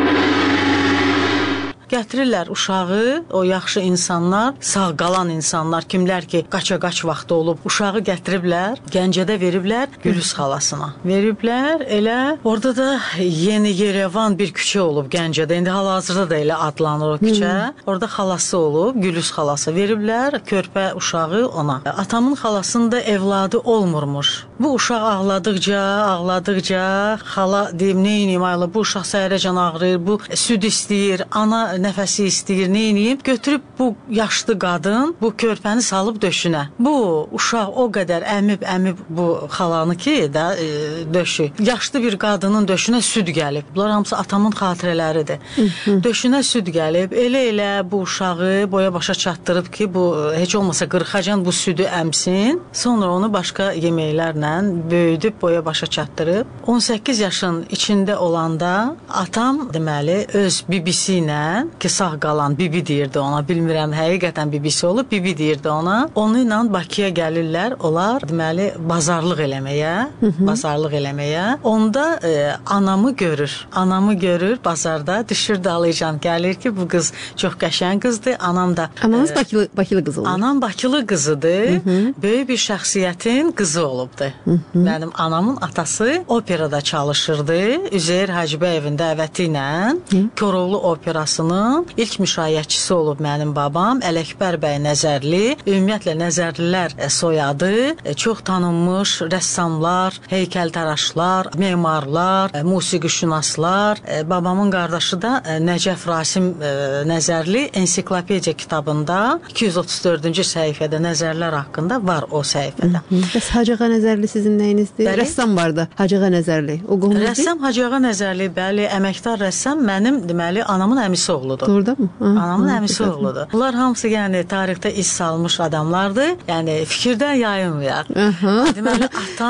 Gətirirlər uşağı, o yaxşı insanlar, sağ qalan insanlar, kimlər ki, qaça-qaç vaxtı olub, uşağı gətiriblər, Gəncədə veriblər Gülüz xalasına. Veriblər, elə orada da Yeni Yerevan bir küçə olub Gəncədə, indi hal-hazırda da elə adlanır o küçə. Orada xalası olub, Gülüz xalası. Veriblər körpə uşağı ona. Atamın xalasında evladı olmurmuş. Bu uşaq ağladıqca, xala deyim, neyniyim ayla, bu uşaq səhərəcən ağrıyır, bu süd istəyir, ana nəfəsi istəyir, neyniyim? Götürüb bu yaşlı qadın bu körpəni salıb döşünə. Bu uşaq o qədər əmib bu xalanı ki, döşü. Yaşlı bir qadının döşünə süd gəlib. Bunlar hamısı atamın xatirələridir. Döşünə süd gəlib. Elə bu uşağı boya başa çatdırıb ki, bu heç olmasa qırxacan bu südü əmsin. Sonra onu başqa yeməklərlə böyüdüb boya başa çatdırıb. 18 yaşın içində olanda atam deməli öz bibisi ilə ki, sağ qalan bibi deyirdi ona. Bilmirəm, həqiqətən bibisi olub, bibi deyirdi ona. Onunla Bakıya gəlirlər. Onlar deməli bazarlıq eləməyə. Onda anamı görür. Anamı görür bazarda, düşür dalıcan, gəlir ki, bu qız çox qəşəng qızdır. Anam da Ananız Bakılı qızı olub. Anam Bakılı qızıdır. Böyük bir şəxsiyyətin qızı olubdu. Mənim anamın atası operada çalışırdı. Üzeyir Hacıbəyevin dəvəti ilə Koroğlu operasının ilk müşayiətçisi olub mənim babam. Ələkbər bəy Nəzərli. Ümumiyyətlə Nəzərlilər soyadı. Çox tanınmış rəssamlar, heykəltaraşlar, memarlar, musiqişünaslar. Babamın qardaşı da Nəcəf Rasim Nəzərli ensiklopediya kitabında 234-cü səhifədə nəzərlər haqqında var o səhifədə. Bəs Hacıağa Nəzərli sizin nəyinizdir? Rəssam vardı, Hacıağa Nəzərli. O qohumdur? Rəssam Hacıağa Nəzərli, bəli, əməkdar rəssam mənim deməli anamın əmisi oğludur. Doğrudanmı? Anamın əmisi oğludur. Bunlar hamısı yəni tarixdə iz salmış adamlardır. Yəni fikirdən yayınmayaq. Deməli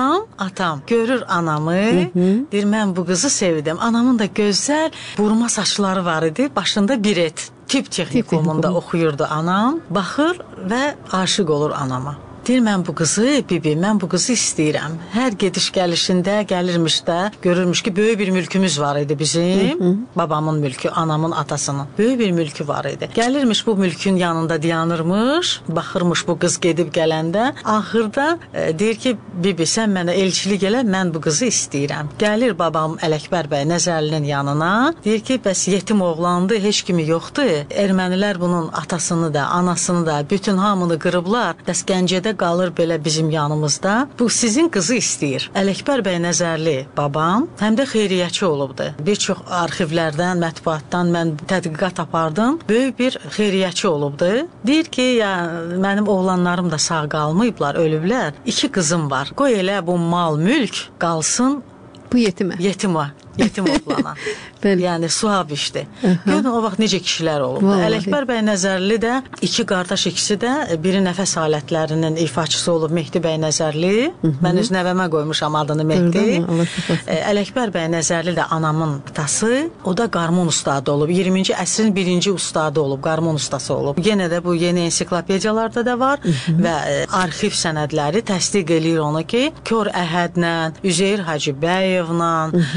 atam görür anamı, deyir mən bu qızı sevdim. Anamın da gözəl burma saçları var idi, başında biret. Tip texnikumunda oxuyurdu anam. Baxır və aşiq olur anama. Deyir, mən bu qızı, bibi, mən bu qızı istəyirəm. Hər gediş-gəlişində, gəlirmiş də, görürmüş ki, böyük bir mülkümüz var idi bizim. Babamın mülkü, anamın, atasının. Böyük bir mülkü var idi. Gəlirmiş bu mülkün yanında dayanırmış, baxırmış bu qız gedib gələndə. Axırda deyir ki, bibi, sən mənə elçilik elə, mən bu qızı istəyirəm. Gəlir babam Ələkbər bəy Nəzərlinin yanına. Deyir ki, bəs yetim oğlandı, heç kimi yoxdur. Ermənilər bunun atasını da, anasını da, bütün hamını qırıblar. Bəs Gəncədə qalır belə bizim yanımızda. Bu sizin qızı istəyir. Ələkbər bəy Nəzərli babam həm də xeyriyyəçi olubdu. Bir çox arxivlərdən, mətbuatdan mən tədqiqat apardım. Böyük bir xeyriyyəçi olubdu. Deyir ki, ya mənim oğlanlarım da sağ qalmayıblar, ölüblər. 2 qızım var. Qoy elə bu mal, mülk qalsın bu yetimə. Yetim oğlana. Yəni suab işdir. Görün o vaxt necə kişilər olub. Ələkbər bəy Nəzərli də 2 qardaş, ikisi də biri nəfəs alətlərinin ifaçısı olub Mehdi bəy Nəzərli. Mən öz nəvəmə qoymuşam adını Mehdi. Ələkbər bəy Nəzərli də anamın atası. O da qarmon ustadı olub. 20-ci əsrin birinci ustadı olub. Qarmon ustası olub. Yenə də bu yeni ensiklopediyalarda da var və arxiv sənədləri təsdiq eləyir onu ki, Kör Əhədlə, Üzeyir Hacıbəyevlə,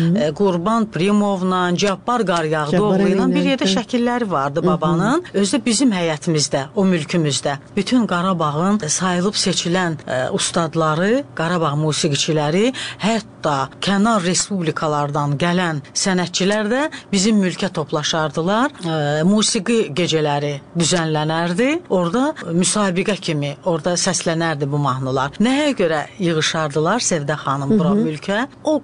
Qurban Primovla, Cabbar Qaryağdıoğlu ilə bir yerdə şəkilləri vardı babanın. Özü də bizim həyətimizdə, o mülkümüzdə. Bütün Qarabağın sayılıb seçilən ustadları, Qarabağ musiqiçiləri, hətta kənar respublikalardan gələn sənətçilər də bizim mülkə toplaşardılar. Musiqi gecələri düzənlənərdi. Orada müsabiqə kimi, orada səslənərdi bu mahnılar. Nəyə görə yığışardılar Sevdə xanım bura mülkə? O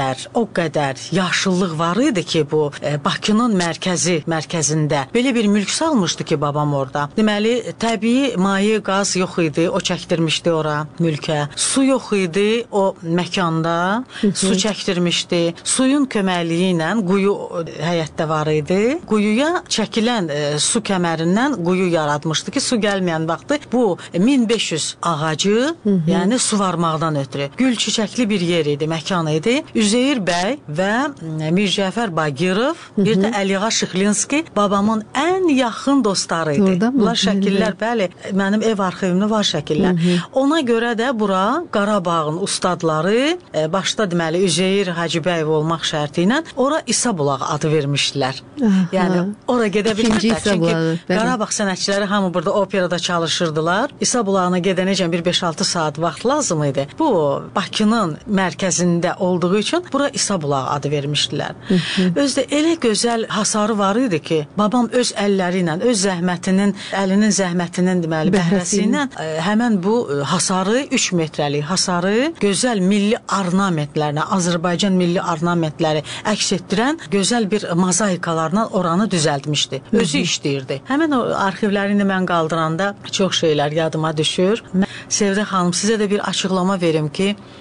qədər yaşıllıq var idi ki, bu Bakının mərkəzində belə bir mülk salmışdı ki, babam orada. Deməli, təbii maye, qaz yox idi, o çəkdirmişdi ora mülkə. Su yox idi o məkanda, su çəkdirmişdi. Suyun köməkliyi ilə quyu həyətdə var idi. Quyuya çəkilən su kəmərindən quyu yaratmışdı ki, su gəlməyən vaxtı bu 1500 ağacı, yəni suvarmaqdan ötürü. Gül çiçəkli bir yer idi, məkan idi. Üzeyir bəy və Mircəfər Bagirov, bir də Əliğa Şıxlinski babamın ən yaxın dostları idi. Bunlar şəkillər, bəli, mənim ev arxivimdə var şəkillər. Ona görə də bura Qarabağın ustadları, başda deməli Üzeyir Hacıbəyev olmaq şərti ilə ora İsa Bulağı adı vermişdilər. Yəni ora gedə bilmirlər. Çünki Qarabağ sənətçiləri hamı burada operada çalışırdılar. İsa Bulağına gedənəcən bir 5-6 saat vaxt lazım idi. Bu Bakının mərkəzində olduğu üçün bura İsa Bulağı adı vermişdilər. Özdə elə gözəl hasarı var idi ki, babam öz əlləri ilə, öz zəhmətinin, əlinin zəhmətinin deməli bəhrəsi ilə həmən bu hasarı, 3 metrəlik hasarı gözəl milli ornamentlərlə, Azərbaycan milli ornamentləri əks etdirən gözəl bir mozaikalarla oranı düzəltmişdi. Özü işləyirdi. Həmən o arxivlərini mən qaldıranda çox şeylər yadıma düşür. Sevdə xanım, sizə də bir açıqlama verim ki,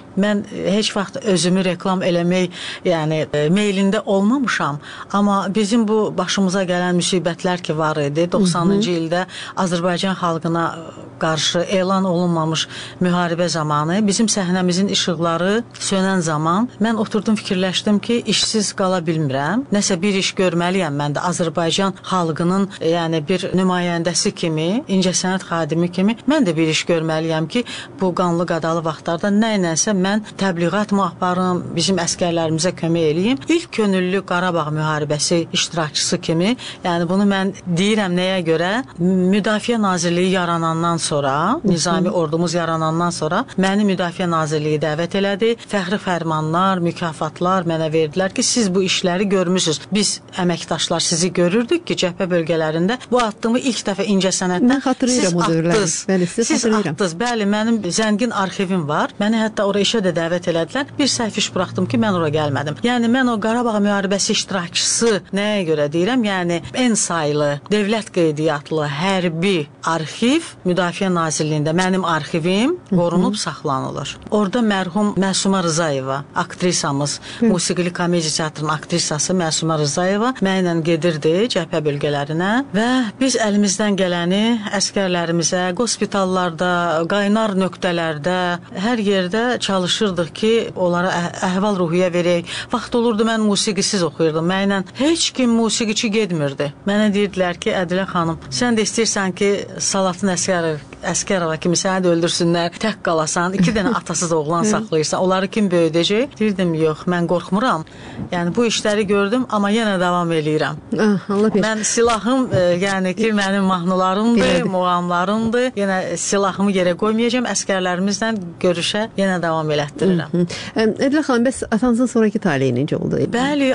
mən heç vaxt özümü reklam eləmək, yəni meylində olmamışam. Amma bizim bu başımıza gələn müsibətlər ki var idi, 90-cı ildə Azərbaycan xalqına qarşı elan olunmamış müharibə zamanı bizim səhnəmizin işıqları sönən zaman mən oturdum, fikirləşdim ki, işsiz qala bilmirəm. Nəsə bir iş görməliyəm mən də Azərbaycan xalqının, yəni bir nümayəndəsi kimi, incəsənət xadimi kimi mən də bir iş görməliyəm ki, bu qanlı qadalı vaxtlarda nə ilənsə mən təbliğat mı aparım, bizim əskərlərimizə kömək eləyim. İlk könüllü Qarabağ müharibəsi iştirakçısı kimi, yəni bunu mən deyirəm nəyə görə? Müdafiə Nazirliyi yaranandan sonra, Nizami ordumuz yaranandan sonra məni Müdafiə Nazirliyi dəvət elədi. Fəxri fərmanlar, mükafatlar mənə verdilər ki, siz bu işləri görmüsünüz. Biz əməkdaşlar sizi görürdük ki, cəbhə bölgələrində bu addımı ilk dəfə incəsənətdə siz atdınız. Siz atdınız. Bəli, mənim zəngin arxivim var. Məni hətta oraya işə də dəvət elədilər. Bir səhv iş buraxdım ki, mən ora gəlmədim. Yəni mən o Qarabağ müharibəsi iştirakçısı nəyə görə deyirəm? Yəni ən saylı dövlət qeydiyyatlı hərbi arxiv Müdafiə Nazirliyində mənim arxivim qorunub saxlanılır. Orada mərhum Məsuma Rızayeva, aktrisamız, musiqili komediya teatrının aktrisası Məsuma Rızayeva mənlə gedirdi cəbhə bölgələrinə və biz əlimizdən gələni əskərlərimizə, hospitallarda, qaynar nöqtələrdə, hər yerdə çalışırdıq ki, onlara əhval-ruhiyyə verək. Vaxt olurdu, mən musiqisiz oxuyurdum. Mənlə heç kim musiqiçi getmirdi. Mənə deyirdilər ki, Ədilə xanım, sən də istəyirsən ki, Salatın Əskərova kimi səni də öldürsünlər, tək qalasan, 2 dənə atasız oğlan saxlayırsan, onları kim böyüdəcək? Deyirdim, yox, mən qorxmuram. Yəni, bu işləri gördüm, amma yenə davam eləyirəm. Mən silahım, yəni ki, mənim mahnılarımdır, muğamlarımdır. Yenə silahımı yerə qoymayacağım, əskərlərimizlə görüşə yenə davam elətdirirəm. Ədilə xanım, bəs atanızın sonraki taleyi necə oldu? Bəli,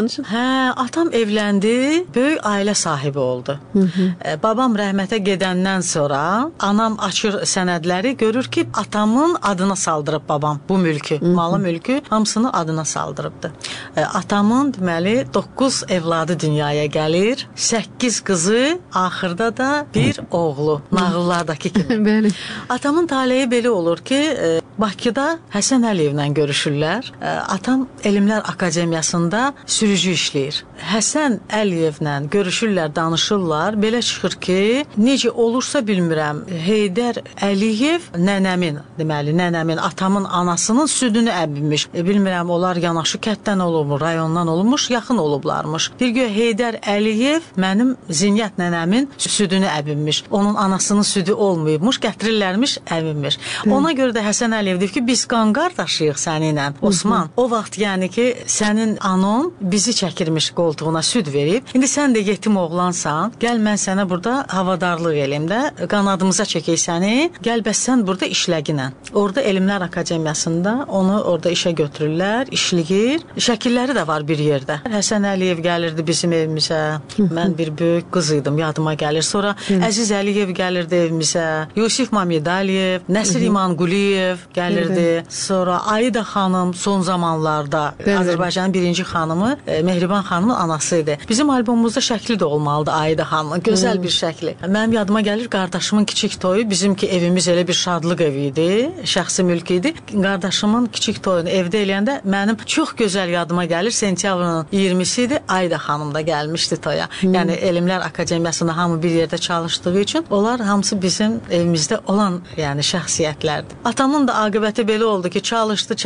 atam evləndi, böyük ailə sahibi oldu. Babam rəhmətə gedəndən sonra anam açır sənədləri, görür ki, atamın adına saldırıb babam bu mülkü, malı mülkü hamısını adına saldırıbdı. Atamın deməli 9 evladı dünyaya gəlir, 8 qızı, axırda da bir oğlu, nağıllardakı kimi. Atamın taleyi belə olur ki, Bakıda Həsən Əliyevlə görüşürlər. Atam Elmlər Akademiyasında sürücü işləyir. Həsən Əliyevlə görüşürlər, danışırlar. Belə çıxır ki, necə olursa bilmirəm, Heydər Əliyev nənəmin, deməli, nənəmin, atamın anasının südünü əbinmiş. Bilmirəm, onlar yanaşı kətdən olubmuş, rayondan olmuş, yaxın olublarmış. Bir gün Heydər Əliyev mənim Zinyət nənəmin südünü əbinmiş. Onun anasının südü olmayıbmış, gətirirlərmiş, əbinmiş. Ona görə də Həsən Əliyev deyib ki, biz qan qardaşıyıq səninlə, Osman. O vaxt yəni ki, sənin anon bizi çəkirmiş qoltuğuna süd verib. İndi sən də yetim oğlansan, gəl mən sənə burada havadarlıq eləyim də, qanadımıza çəkək səni, gəl bəs sən burada işləginə. Orada Elmlər Akademiyasında onu orada işə götürürlər, işləyir. Şəkilləri də var bir yerdə. Həsən Əliyev gəlirdi bizim evimizə. Mən bir böyük qız idim, yadıma gəlir. Sonra Əziz Əliyev gəlirdi evimizə. Yusif Mamedaliyev, Nəsir İmanquliyev gəlirdi. Sonra Aida xanım son zamanlarda Azərbaycanın birinci xanımı, Mehriban xanımın anası idi. Bizim albomumuzda şəkli də olmalıdı Aida xanımın. Gözəl bir şəkli. Mənim yadıma gəlir qardaşımın kiçik toyu, bizimki evimiz elə bir şadlıq evi idi, şəxsi mülk idi. Qardaşımın kiçik toyunu evdə eləyəndə mənim çox gözəl yadıma gəlir. Sentyabrın 20-si idi. Aida xanım da gəlmişdi toya. Yəni Elmlər Akademiyasında hamı bir yerdə çalışdığı üçün onlar hamısı bizim evimizdə olan, yəni şəxsiyyətlərdir. Atamın da aqibəti belə oldu ki, çalışdı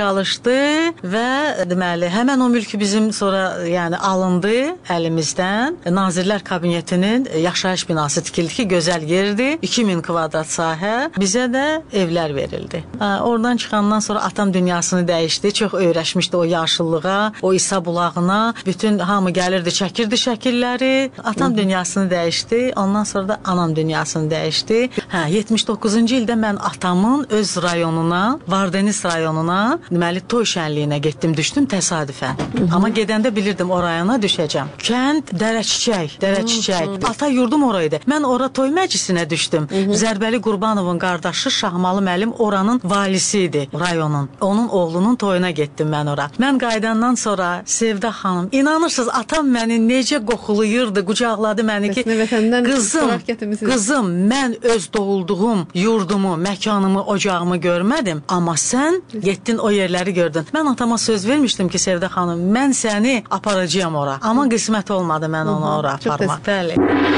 və deməli, həmən o mülkü bizim sonra yəni alındı əlimizdən. Nazirlər Kabinetinin yaşayış binası tikildi ki, gözəl yerdir. 2000 kvadrat sahə. Bizə də evlər verildi. Oradan çıxandan sonra atam dünyasını dəyişdi. Çox öyrəşmişdi o yaşıllığa, o İsa bulağına. Bütün hamı gəlirdi, çəkirdi şəkilləri. Atam dünyasını dəyişdi. Ondan sonra da anam dünyasını dəyişdi. 79-cu ildə mən atamın öz rayonuna, Vardeniz rayonuna, deməli, toy şənliyinə getdim, düşdüm təsadüfən. Amma gedəndə bilirdim o rayona düşəcəm. Kənd Dərəçiçək. Ata yurdum oraydı. Mən ora toy məclisinə düşdüm. Zərbəli Qurbanovun qardaşı Şahmalı müəllim oranın valisi idi, rayonun. Onun oğlunun toyuna getdim mən ora. Mən qaydandan sonra Sevda xanım, inanırsınız, atam məni necə qoxulayırdı, qucaqladı məni ki, qızım, mən öz doğulduğum yurdumu, məkanımı, ocağımı görmədim, amma sən getdin o yerləri gördün. Mən atama söz vermişdim ki, Sevdə xanım, mən səni aparacağam ora. Amma qismət olmadı mən onu ora aparmaq. Bəli.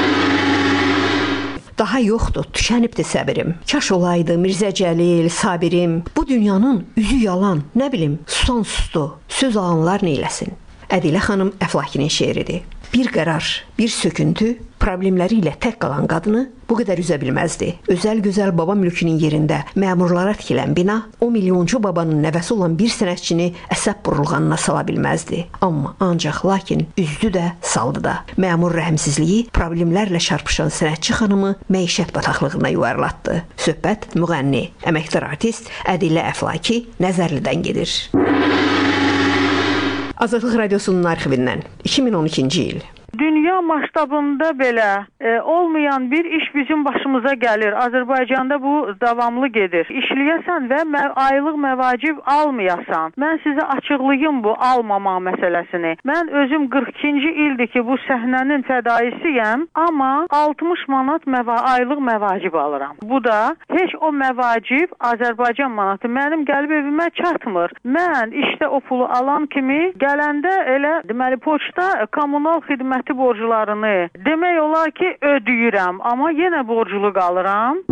Daha yoxdur, tükənibdir səbirim. Kaş olaydı Mirzə Cəlil, Sabirim. Bu dünyanın üzü yalan, nə bilim, susan sustu. Söz alanlar neyləsin? Ədilə xanım Əflakinin şeiridir. Bir qərar, bir söküntü, problemləri ilə tək qalan qadını bu qədər üzə bilməzdi. Özəl gözəl baba mülkünün yerində məmurlara tikilən bina o milyoncu babanın nəvəsi olan bir sənətçini əsəb burulğanına sala bilməzdi. Amma ancaq lakin üzdü də, saldı da. Məmur rəhmsizliyi problemlərlə çarpışan sənətçi xanımı məişət bataqlığına yuvarlatdı. Söhbət müğənni, əməkdar artist Ədilə Əflaki Nəzərlidən gedir. Azadlıq Radiosunun arxivindən 2012-ci il. Dünya masштабında belə olmayan bir iş bizim başımıza gəlir. Azərbaycanda bu davamlı gedir. İşləyəsən və aylıq məvacib almayasan. Mən sizə açıqlayım bu almama məsələsini. Mən özüm 42-ci ildir ki, bu səhnənin fədaisiyəm, amma 60 manat aylıq məvacib alıram. Bu da heç o məvacib Azərbaycan manatı mənim gəlib evimə çatmır. Mən işdə o pulu alan kimi gələndə elə deməli poçta kommunal xidməti borclarını demək olar ki ödəyirəm, amma yenə borclu qalıram.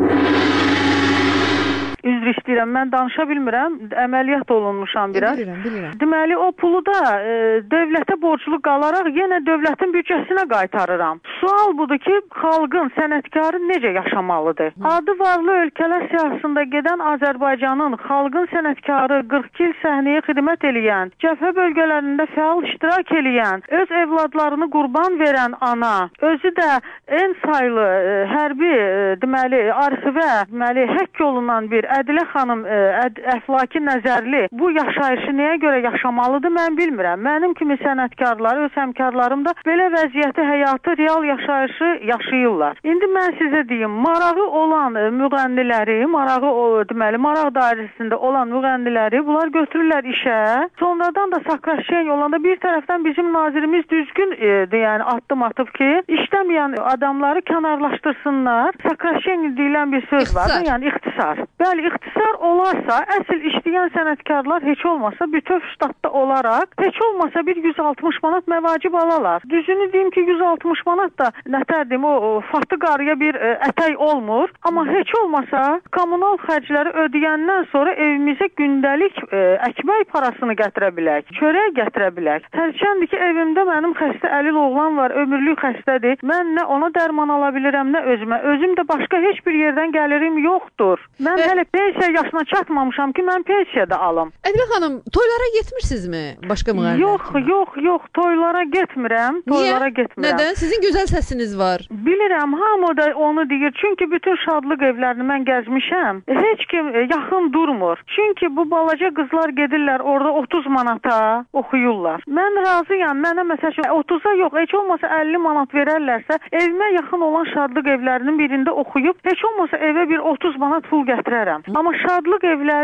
Üzr istəyirəm, mən danışa bilmirəm, əməliyyat olunmuşam biraz. Bilirəm. Deməli, o pulu da dövlətə borclu qalaraq yenə dövlətin büdcəsinə qaytarıram. Sual budur ki, xalqın, sənətkarı necə yaşamalıdır? Adı varlı ölkələr siyasında gedən Azərbaycanın xalqın sənətkarı 40 il səhnəyə xidmət eləyən, cəbhə bölgələrində fəal iştirak eləyən, öz evladlarını qurban verən ana, özü də en saylı hərbi, deməli, arxivə, deməli, həkk olunan bir Ədilə xanım Əflaki Nəzərli bu yaşayışı nəyə görə yaşamalıdır, mən bilmirəm. Mənim kimi sənətkarlar, öz həmkarlarım da belə vəziyyəti, həyatı, real yaşayışı yaşayırlar. İndi mən sizə deyim, marağı olan müğənniləri, deməli, maraq dairəsində olan müğənniləri bunlar götürürlər işə. Sonradan da Sakraşen olanda bir tərəfdən bizim nazirimiz düzgün yəni addım atıb ki, işləməyən adamları kənarlaşdırsınlar. Sakraşen deyilən bir söz var, yəni ixtisar. Bəli, ixtisar olarsa, əsl işləyən sənətkarlar heç olmasa bütöv ştatda olaraq, heç olmasa bir 160 manat məvacib alalar. Düzünü deyim ki, 160 manat da nətər deyim, o fatı qarıya bir ətək olmur. Amma heç olmasa kommunal xərcləri ödəyəndən sonra evimizə gündəlik əkmək parasını gətirə bilək, çörək gətirə bilək. Hərçəndir ki, evimdə mənim xəstə əlil oğlan var, ömürlük xəstədir. Mən nə ona dərman ala bilirəm, nə özümə. Özüm də başqa heç bir yerdən gəlirim yoxdur. Mən hələ pensiya yaşına çatmamışam ki, mən pensiyada alım. Ədilə xanım, toylara getmirsinizmi başqa müğənnilər? Yox, toylara getmirəm. Toylara getmirəm. Nədən? Sizin gözəl səsiniz var. Bilirəm, hamı da onu deyir. Çünki bütün şadlıq evlərini mən gəzmişəm. Heç kim yaxın durmur. Çünki bu balaca qızlar gedirlər orada 30 manata oxuyurlar. Mən razıyam. Mənə məsələn 30-a yox, heç olmasa 50 manat verərlərsə, evimə yaxın olan şadlıq evlərinin birində oxuyub, heç olmasa evə bir 30 manat pul gətirərəm. Amma şadlıq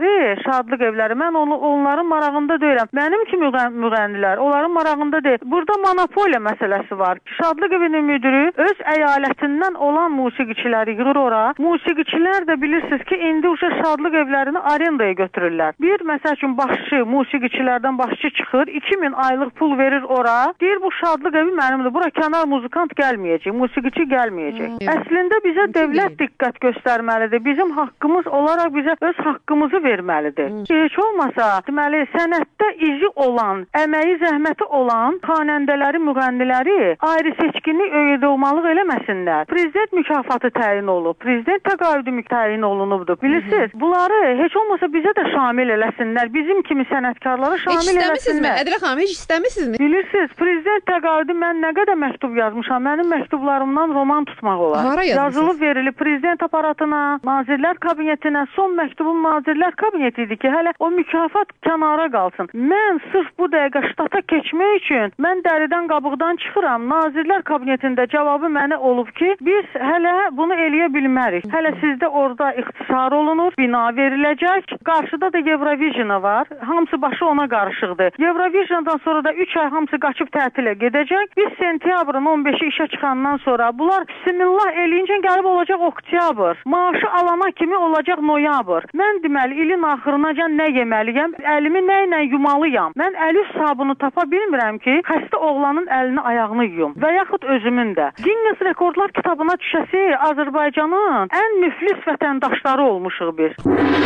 evləri mən onların marağında deyirəm. Mənim kimi müğənnilər onların marağında deyil. Burada monopoliya məsələsi var. Şadlıq evinin müdürü öz əyalətindən olan musiqiçiləri yığır ora. Musiqiçilər də bilirsiniz ki, indi uşaq şadlıq evlərini arendaya götürürlər. Bir məsəl üçün başçı, musiqiçilərdən başçı çıxır, 2000 aylıq pul verir ora. Deyir bu şadlıq evi mənimdir. Bura kənar muzikant gəlməyəcək, musiqiçi gəlməyəcək. Əslində bizə dövlət diqqət göstərməlidir. Bizim haqqımız olaraq bizə öz haqqımızı verməlidir. Heç olmasa, deməli, sənətdə izi olan, əməyi, zəhməti olan xanəndələri, müğənniləri ayrı seçkinlik doğmalıq eləməsinlər. Prezident mükafatı təyin olub, prezident təqaüdü təyin olunubdur. Bilirsiniz, bunları heç olmasa bizə də şamil eləsinlər. Bizim kimi sənətkarlara şamil eləsinlər. Ədilə xanım, heç istəmisinizmi? Bilirsiniz, prezident təqaüdü mən nə qədər məktub yazmışam. Mənim məktublarımdan roman tutmaq olar. Yazılıb verilib prezident aparatına, Nazirlər Kabinetinə. Son məktubum Nazirlər Kabineti idi ki, hələ o mükafat kənara qalsın. Mən sırf bu dəqiqə ştata keçmək üçün mən dəridən qabıqdan çıxıram. Nazirlər Kabinetində də cavabı mənə olub ki, biz hələ bunu eləyə bilmərik. Hələ sizdə orada ixtisar olunur, bina veriləcək. Qarşıda da Eurovision var. Hamısı başı ona qarışıqdır. Eurovisiondan sonra da 3 ay hamısı qaçıb tətilə gedəcək. Biz sentyabrın 15-i işə çıxandan sonra bunlar bismillah eləyincə gəlib olacaq oktyabr. Maaşı alana kimi olacaq noyabr. Mən deməli ilin axırınacan nə yeməliyəm? Əlimi nə ilə yumalıyam? Mən əl üst sabunu tapa bilmirəm ki, xəstə oğlanın əlini ayağını yuyum və yaxud özümün də. Guinness Rekordlar kitabına düşəsi Azərbaycanın ən müflis vətəndaşları olmuşuq biz.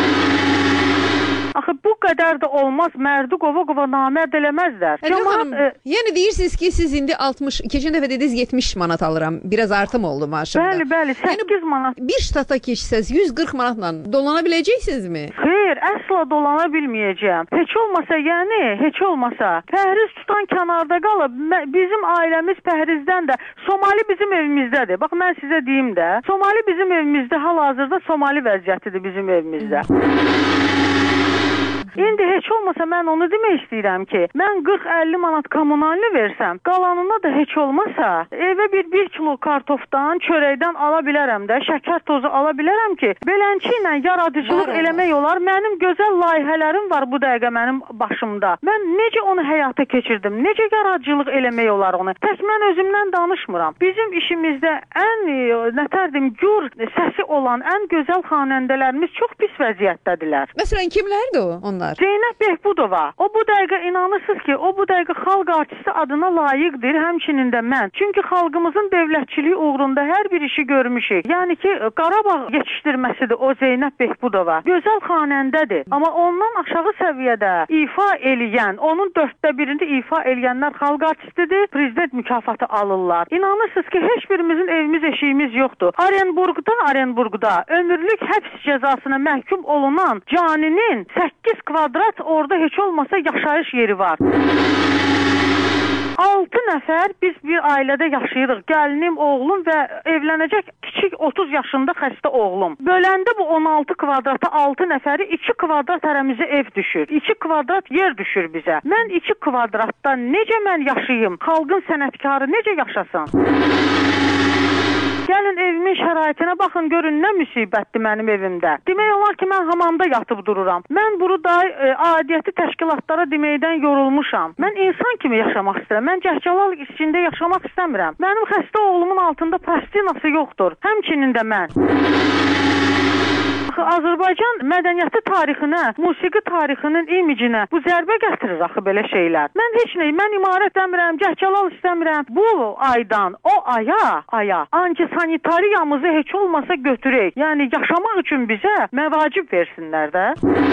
Axı bu qədər də olmaz, mərdi qova-qova namərd eləməzlər. Əlvin xanım, yəni deyirsiniz ki, siz indi 60, keçən dəfə dediniz 70 manat alıram. Biraz artım oldu maaşımda. Bəli, 8 manat. Bir ştata keçsəz 140 manatla dolana biləcəksinizmi? Xeyr, əsla dolana bilməyəcəm. Heç olmasa, pəhriz tutan kənarda qalıb, bizim ailəmiz pəhrizdən də, Somali bizim evimizdədir. Bax, mən sizə deyim də, Somali bizim evimizdə, hal-hazırda Somali vəziyyətidir bizim evimizdə. İndi heç olmasa mən onu demək istəyirəm ki, mən 40-50 manat kommunalni versəm, qalanına da heç olmasa evə 1 kilo kartofdan, çörəkdən ala bilərəm də, şəkər tozu ala bilərəm ki, beləncə ilə yaradıcılıq eləmək olar. Mənim gözəl layihələrim var bu dəqiqə mənim başımda. Mən necə onu həyata keçirdim, necə yaradıcılıq eləmək olar onu. Tək mən özümdən danışmıram. Bizim işimizdə ən nətərdim, gür səsi olan ən gözəl xanəndələrimiz çox pis vəziyyətdədirlər. Məsələn, kimlərdir o onlar? Zeynəb Behbudova. O bu dəqiqə inanırsınız ki, o bu dəqiqə xalq artisti adına layiqdir, həmçinin də mən. Çünki xalqımızın dövlətçiliyi uğrunda hər bir işi görmüşük. Yəni ki, Qarabağ yetişdirməsidir o Zeynəb Behbudova. Gözəl xanəndədir. Amma ondan aşağı səviyyədə ifa eləyən, onun 1/4-də ifa eləyənlər xalq artistidir, prezident mükafatı alırlar. İnanırsınız ki, heç birimizin evimiz, eşiyimiz yoxdur. Orenburqda ömürlük həbs cəzasına məhkum olunan caninin 8 kvadrat orada heç olmasa yaşayış yeri var. 6 nəfər biz bir ailədə yaşayırıq. Gəlinim, oğlum və evlənəcək kiçik 30 yaşında xəstə oğlum. Böləndə bu 16 kvadrata 6 nəfəri 2 kvadrat hərəmizə ev düşür. 2 kvadrat yer düşür bizə. Mən 2 kvadratda necə mən yaşayım? Xalqın sənətkarı necə yaşasın? Gəlin evimin şəraitinə baxın, görün nə müsibətdir mənim evimdə. Demək olar ki, mən hamamda yatıb dururam. Mən burada aidiyyəti təşkilatlara deməkdən yorulmuşam. Mən insan kimi yaşamaq istəyirəm. Mən cəhcəlal içində yaşamaq istəmirəm. Mənim xəstə oğlumun altında plastinası yoxdur. Həmçinin də mən. Azərbaycan mədəniyyəti tarixinə, musiqi tarixinin imicinə bu zərbə gətirir axı belə şeylər. Mən heç nə, mən imarət istəmirəm, cəhcəlal istəmirəm. Bu aydan o aya antisanitariyamızı heç olmasa götürək. Yəni yaşamaq üçün bizə məvacib versinlər də.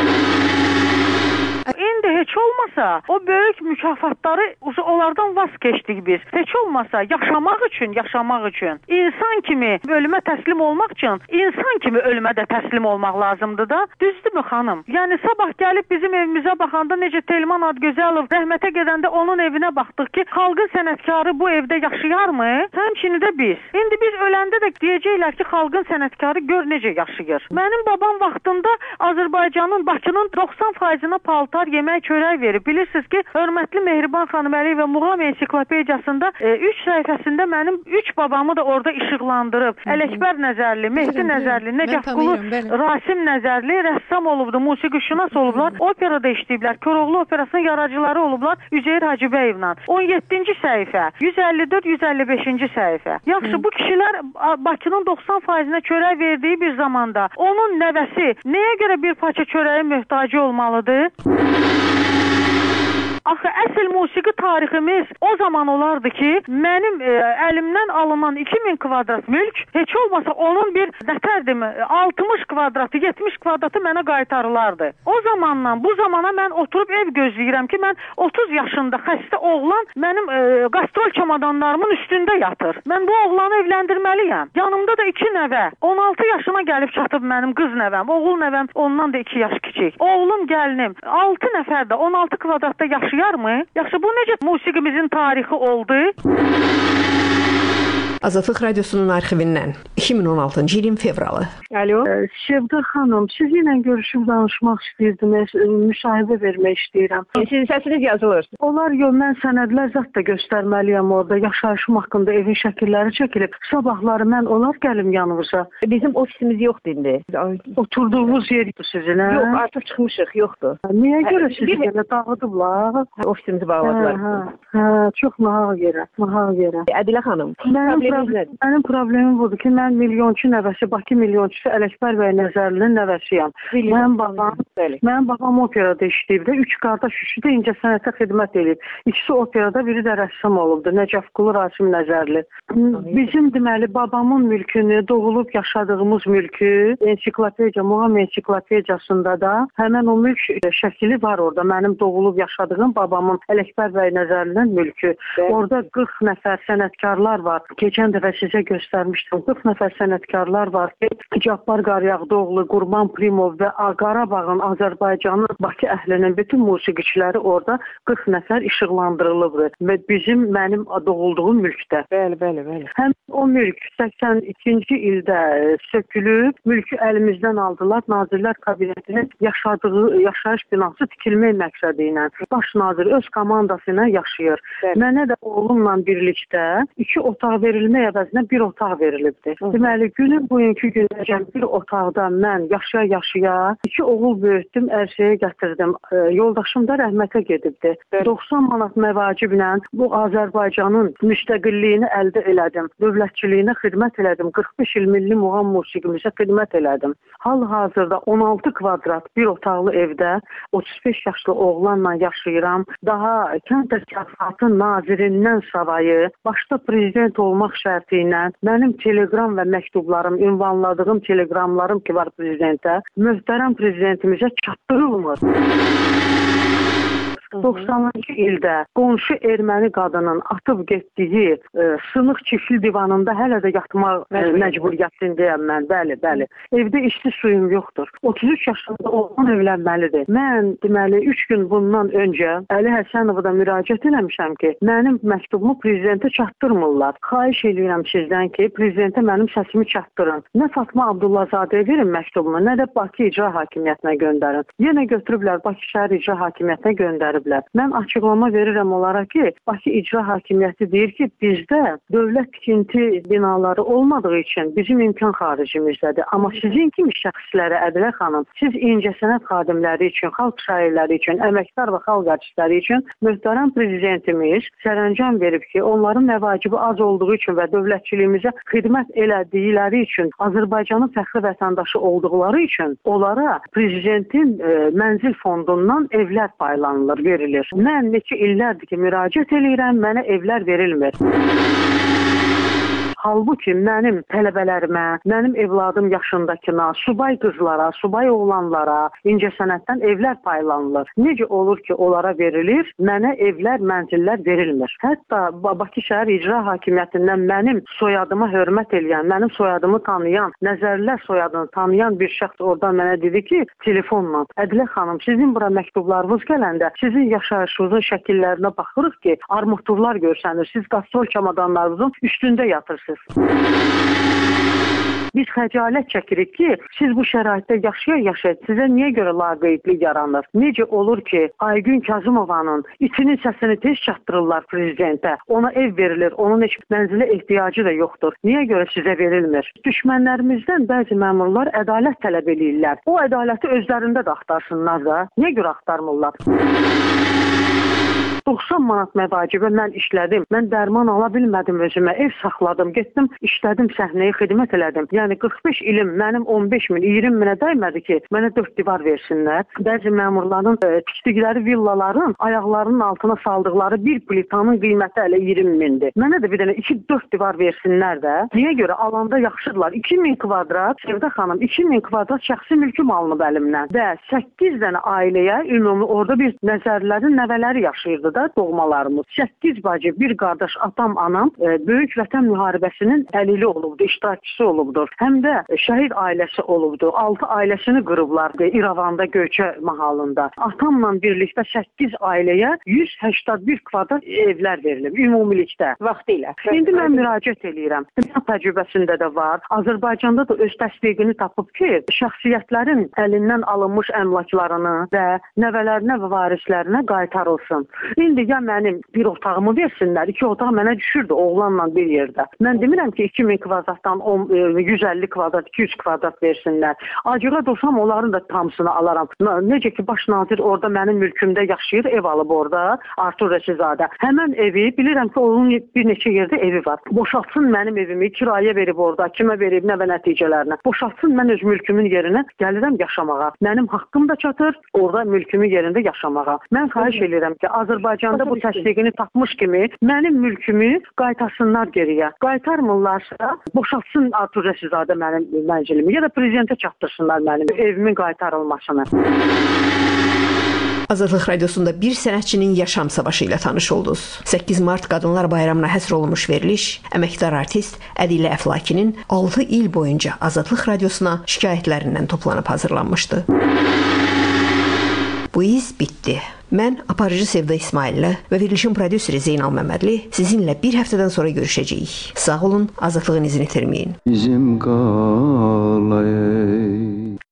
İndi heç olmasa o böyük mükafatları onlardan vaz keçdik biz. Heç olmasa yaşamaq üçün, insan kimi ölümə təslim olmaq üçün, insan kimi ölümə də təslim olmaq lazımdır da. Düzdürmü xanım? Yəni sabah gəlib bizim evimizə baxanda necə Telman Adgözəlov rəhmətə gedəndə onun evinə baxdıq ki, xalqın sənətkarı bu evdə yaşayarmı? Həmçinin də biz. İndi biz öləndə də deyəcəklər ki, xalqın sənətkarı gör necə yaşayır. Mənim babam vaxtında Azərbaycanın, Bakının 90%-nə paltar, yemək, çörək verib. Bilirsiniz ki, hörmətli Mehriban xanım Əliyeva Muğam ensiklopediyasında 3 səhifəsində mənim 3 babamı da orada işıqlandırıb. Ələkbər Nəzərli, Mehdi Nəzərli, Nəcəfqulu Rasim Nəzərli rəssam olubdu, musiqişünas olublar, operada işləyiblər. Koroğlu operasının yaradıcıları olublar Üzeyir Hacıbəyevlə. 17-ci səhifə, 154-155-ci səhifə. Yaxşı, bu kişilər Bakının 90%-nə çörək verdiyi bir zamanda onun nəvəsi nəyə görə bir parça çörəyə möhtacı olmalıdır? Axı əsl musiqi tariximiz o zaman olardı ki, mənim əlimdən alınan 2000 kvadrat mülk heç olmasa onun bir nətərdim 60 kvadratı, 70 kvadratı mənə qaytarılardı. O zamandan bu zamana mən oturub ev gözləyirəm ki, mən 30 yaşında xəstə oğlan mənim qastrol çamadanlarımın üstündə yatır. Mən bu oğlanı evləndirməliyəm. Yanımda da 2 nəvə, 16 yaşına gəlib çatıb mənim qız nəvəm, oğul nəvəm ondan da 2 yaş kiçik. Oğlum, gəlinim, 6 nəfər də 16 kvadratda yaşayarmı? Yaxşı, bu necə musiqimizin tarixi oldu? Azadlıq Radiosunun arxivindən 2016-cı ilin fevralı. Alo. Şevda xanım, sizinlə görüşüb danışmaq istəyirdim, müşahibə vermək istəyirəm. Sizin səsiniz yazılır. Onlar mən sənədlər zət də göstərməliyəm orada. Yaşayışım haqqında evin şəkilləri çəkilib. Sabahları mən onlar gəlim yanınıza. Bizim ofisimiz yoxdur indi. Oturduğunuz yer sizin, hə? Yox, artıq çıxmışıq, yoxdur. Niyə görə sizi belə dağıdıblar? Ofisimizi bağladılar. Hə, çox nahaq yerə. Ədilə xanım, mənim problemim budur ki, mən milyonçu nəvəsi, Bakı milyonçusu Ələkbər bəy Nəzərlinin nəvəsiyəm. Mənim babam operada işləyib də, 3 qardaş, 3-ü də incəsənətə xidmət edib. İkisi operada, biri də rəssam olubdu, Nəcəfqulu Rasim Nəzərli. Bizim deməli, babamın mülkünü, doğulub yaşadığımız mülkü, ensiklopediya, Muğam ensiklopediyasında da həmən o mülk şəkili var orada. Mənim doğulub yaşadığım babamın Ələkbər bəy Nəzərlinin mülkü. Orada 40 nəfər sənətkarlar var. Keçən dəfə sizə göstərmişdim. 40 nəfər sənətkarlar var. Cabbar Qaryağdıoğlu, Qurban Primov və Qarabağın, Azərbaycanın, Bakı əhlinin bütün musiqiçiləri orada 40 nəfər işıqlandırılıbdır. Və mənim doğulduğum mülkdə. Bəli. Həm o mülk 82-ci ildə sökülüb, mülkü əlimizdən aldılar. Nazirlər Kabinetinin yaşayış binası tikilmək məqsədi ilə. Baş nazir öz komandası ilə yaşayır. Mənə də oğlumla birlikdə 2 otaq verilmək əvəzinə 1 otaq verilibdir. Deməli, günün bugünkü günəcən bir otaqda mən yaşaya 2 oğul böyütdüm, ərsəyə gətirdim. Yoldaşım da rəhmətə gedibdir. 90 manat məvaciblə bu Azərbaycanın müstəqilliyini əldə elədim. Dövlətçiliyinə xidmət elədim. 45 il milli muğam musiqimizə xidmət elədim. Hal-hazırda 16 kvadrat bir otaqlı evdə 35 yaşlı oğlanla yaşayıram. Daha kənd təsərrüfatı nazirindən savayı, başda prezident olmaq şərti ilə mənim telegram və məktublarım, ünvanladığım telegramlarım ki var prezidentə, möhtərəm prezidentimizə çatdırılmır. 90-cı ildə qonşu erməni qadının atıb getdiyi sınıq çiftli divanında hələ də yatmaq məcburiyyətindəyəm mən. Bəli. Evdə içli suyum yoxdur. 33 yaşında oğlan evlənməlidir. Mən deməli 3 gün bundan öncə Əli Həsənov'a da müraciət eləmişəm ki, mənim məktubumu prezidentə çatdırmırlar. Xahiş edirəm sizdən ki, prezidentə mənim səsimi çatdırın. Nə Fatma Abdullahzadəyə verin məktubumu, nə də Bakı İcra Hakimiyyətinə göndərin. Yenə götürüblər Bakı Şəhər İcra Hakimiyyətinə göndəriblər. Mən açıqlama verirəm onlara ki, Bakı İcra Hakimiyyəti deyir ki, bizdə dövlət tikinti binaları olmadığı üçün bizim imkan xaricimizdədir. Amma sizin kimi şəxslərə, Ədilə xanım, siz incəsənət xadimləri üçün, xalq şairləri üçün, əməkdar və xalq artistləri üçün möhtərəm prezidentimiz sərəncam verib ki, onların məvacibi az olduğu üçün və dövlətçiliyimizə xidmət elədikləri üçün, Azərbaycanın fəxri vətəndaşı olduqları üçün onlara prezidentin mənzil fondundan evlər paylanılır, verilir. Mən neçə illərdir ki, müraciət eləyirəm, mənə evlər verilmir. Halbuki mənim tələbələrimə, mənim evladım yaşındakına, subay qızlara, subay oğlanlara incəsənətdən evlər paylanılır. Necə olur ki, onlara verilir, mənə evlər, mənzillər verilmir. Hətta Bakı Şəhər İcra Hakimiyyətindən mənim soyadıma hörmət eləyən, mənim soyadımı tanıyan, Nəzərlilər soyadını tanıyan bir şəxs oradan mənə dedi ki, telefonla, Ədilə xanım, sizin bura məktublarınız gələndə sizin yaşayışınızın şəkillərinə baxırıq ki, armuturlar görsənir, siz qastrol çamadanlarınızın üstündə yatırsınız. Biz xəcalət çəkirik ki, siz bu şəraitdə yaşaya-yaşaya sizə niyə görə laqeydlik yaranır? Necə olur ki, Aygün Kazımovanın itinin səsini tez çatdırırlar prezidentə, ona ev verilir, onun heç mənzilə ehtiyacı da yoxdur. Niyə görə sizə verilmir? Düşmənlərimizdən bəzi məmurlar ədalət tələb edirlər. O ədaləti özlərində də axtarsınlar da. Niyə görə axtarmırlar? 90 manat məvacibə mən işlədim. Mən dərman ala bilmədim özümə. Ev saxladım, getdim, işlədim, səhnəyə xidmət elədim. Yəni 45 ilim mənim 15 min, 20 minə dəymədi ki, mənə 4 divar versinlər. Bəzi məmurların tikdikləri villaların ayaqlarının altına saldıqları bir plitanın qiyməti hələ 20 mindir. Mənə də bir dənə 2-4 divar versinlər də. Niyə görə? Alanda yaxşıdırlar. 2000 kvadrat, Sevda xanım, 2000 kvadrat şəxsi mülküm alınıb əlimdən. Və 8 dənə ailəyə ümumi orada bir Nəzərlilərin nəvələri yaşayırdı. da doğmalarımız. 8 bacı, bir qardaş, atam, anam Böyük Vətən müharibəsinin əlili olubdu, iştirakçısı olubdur. Həm də şəhid ailəsi olubdu. 6 ailəsini qırıblar İrəvanda, Göyçə mahalında. Atamla birlikdə 8 ailəyə 181 kvadrat evlər verilib ümumilikdə vaxtilə. İndi mən müraciət eləyirəm. Dünya təcrübəsində də var. Azərbaycanda da öz təsdiqini tapıb ki, şəxsiyyətlərin əlindən alınmış əmlaklarını və nəvələrinə və varislərinə qaytarılsın. İndi ya mənim bir otağımı versinlər, 2 otaq mənə düşürdü oğlanla bir yerdə. Mən demirəm ki, 2000 kvadratdan 150 kvadrat, 200 kvadrat versinlər. Acığa dursam onların da tamsını alaram. Necə ki, baş nazir orada mənim mülkümdə yaşayır, ev alıb orada, Artur Rəsizadə. Həmən evi, bilirəm ki, onun bir neçə yerdə evi var. Boşaltsın mənim evimi, kirayə verib orada, kimə verib, nə və nəticələrinə. Boşaltsın mən öz mülkümün yerinə gəlirəm yaşamağa. Mənim haqqım da çatır, orada mülkümün yerində yaşamağa. Mən xahiş edirəm ki, Azərbaycanda bu təsdiqini tapmış kimi mənim mülkümü qaytarsınlar geriyə. Qaytarmırlarsa, boşaltsın Artur Rəsizadə mənim mənzilimi, ya da prezidentə çatdırsınlar mənim evimin qaytarılmasını. Azadlıq Radiosunda bir sənətçinin yaşam savaşı ilə tanış oldunuz. 8 Mart Qadınlar Bayramına həsr olunmuş veriliş əməkdar artist Ədilə Əflakinin 6 il boyunca Azadlıq Radiosuna şikayətlərindən toplanıb hazırlanmışdı. Bu iz bitdi. Mən aparıcı Sevda İsmaillə və verilişin prodüseri Zeynal Məmmədli sizinlə bir həftədən sonra görüşəcəyik. Sağ olun, azadlığın izini itirməyin. Bizim qalayı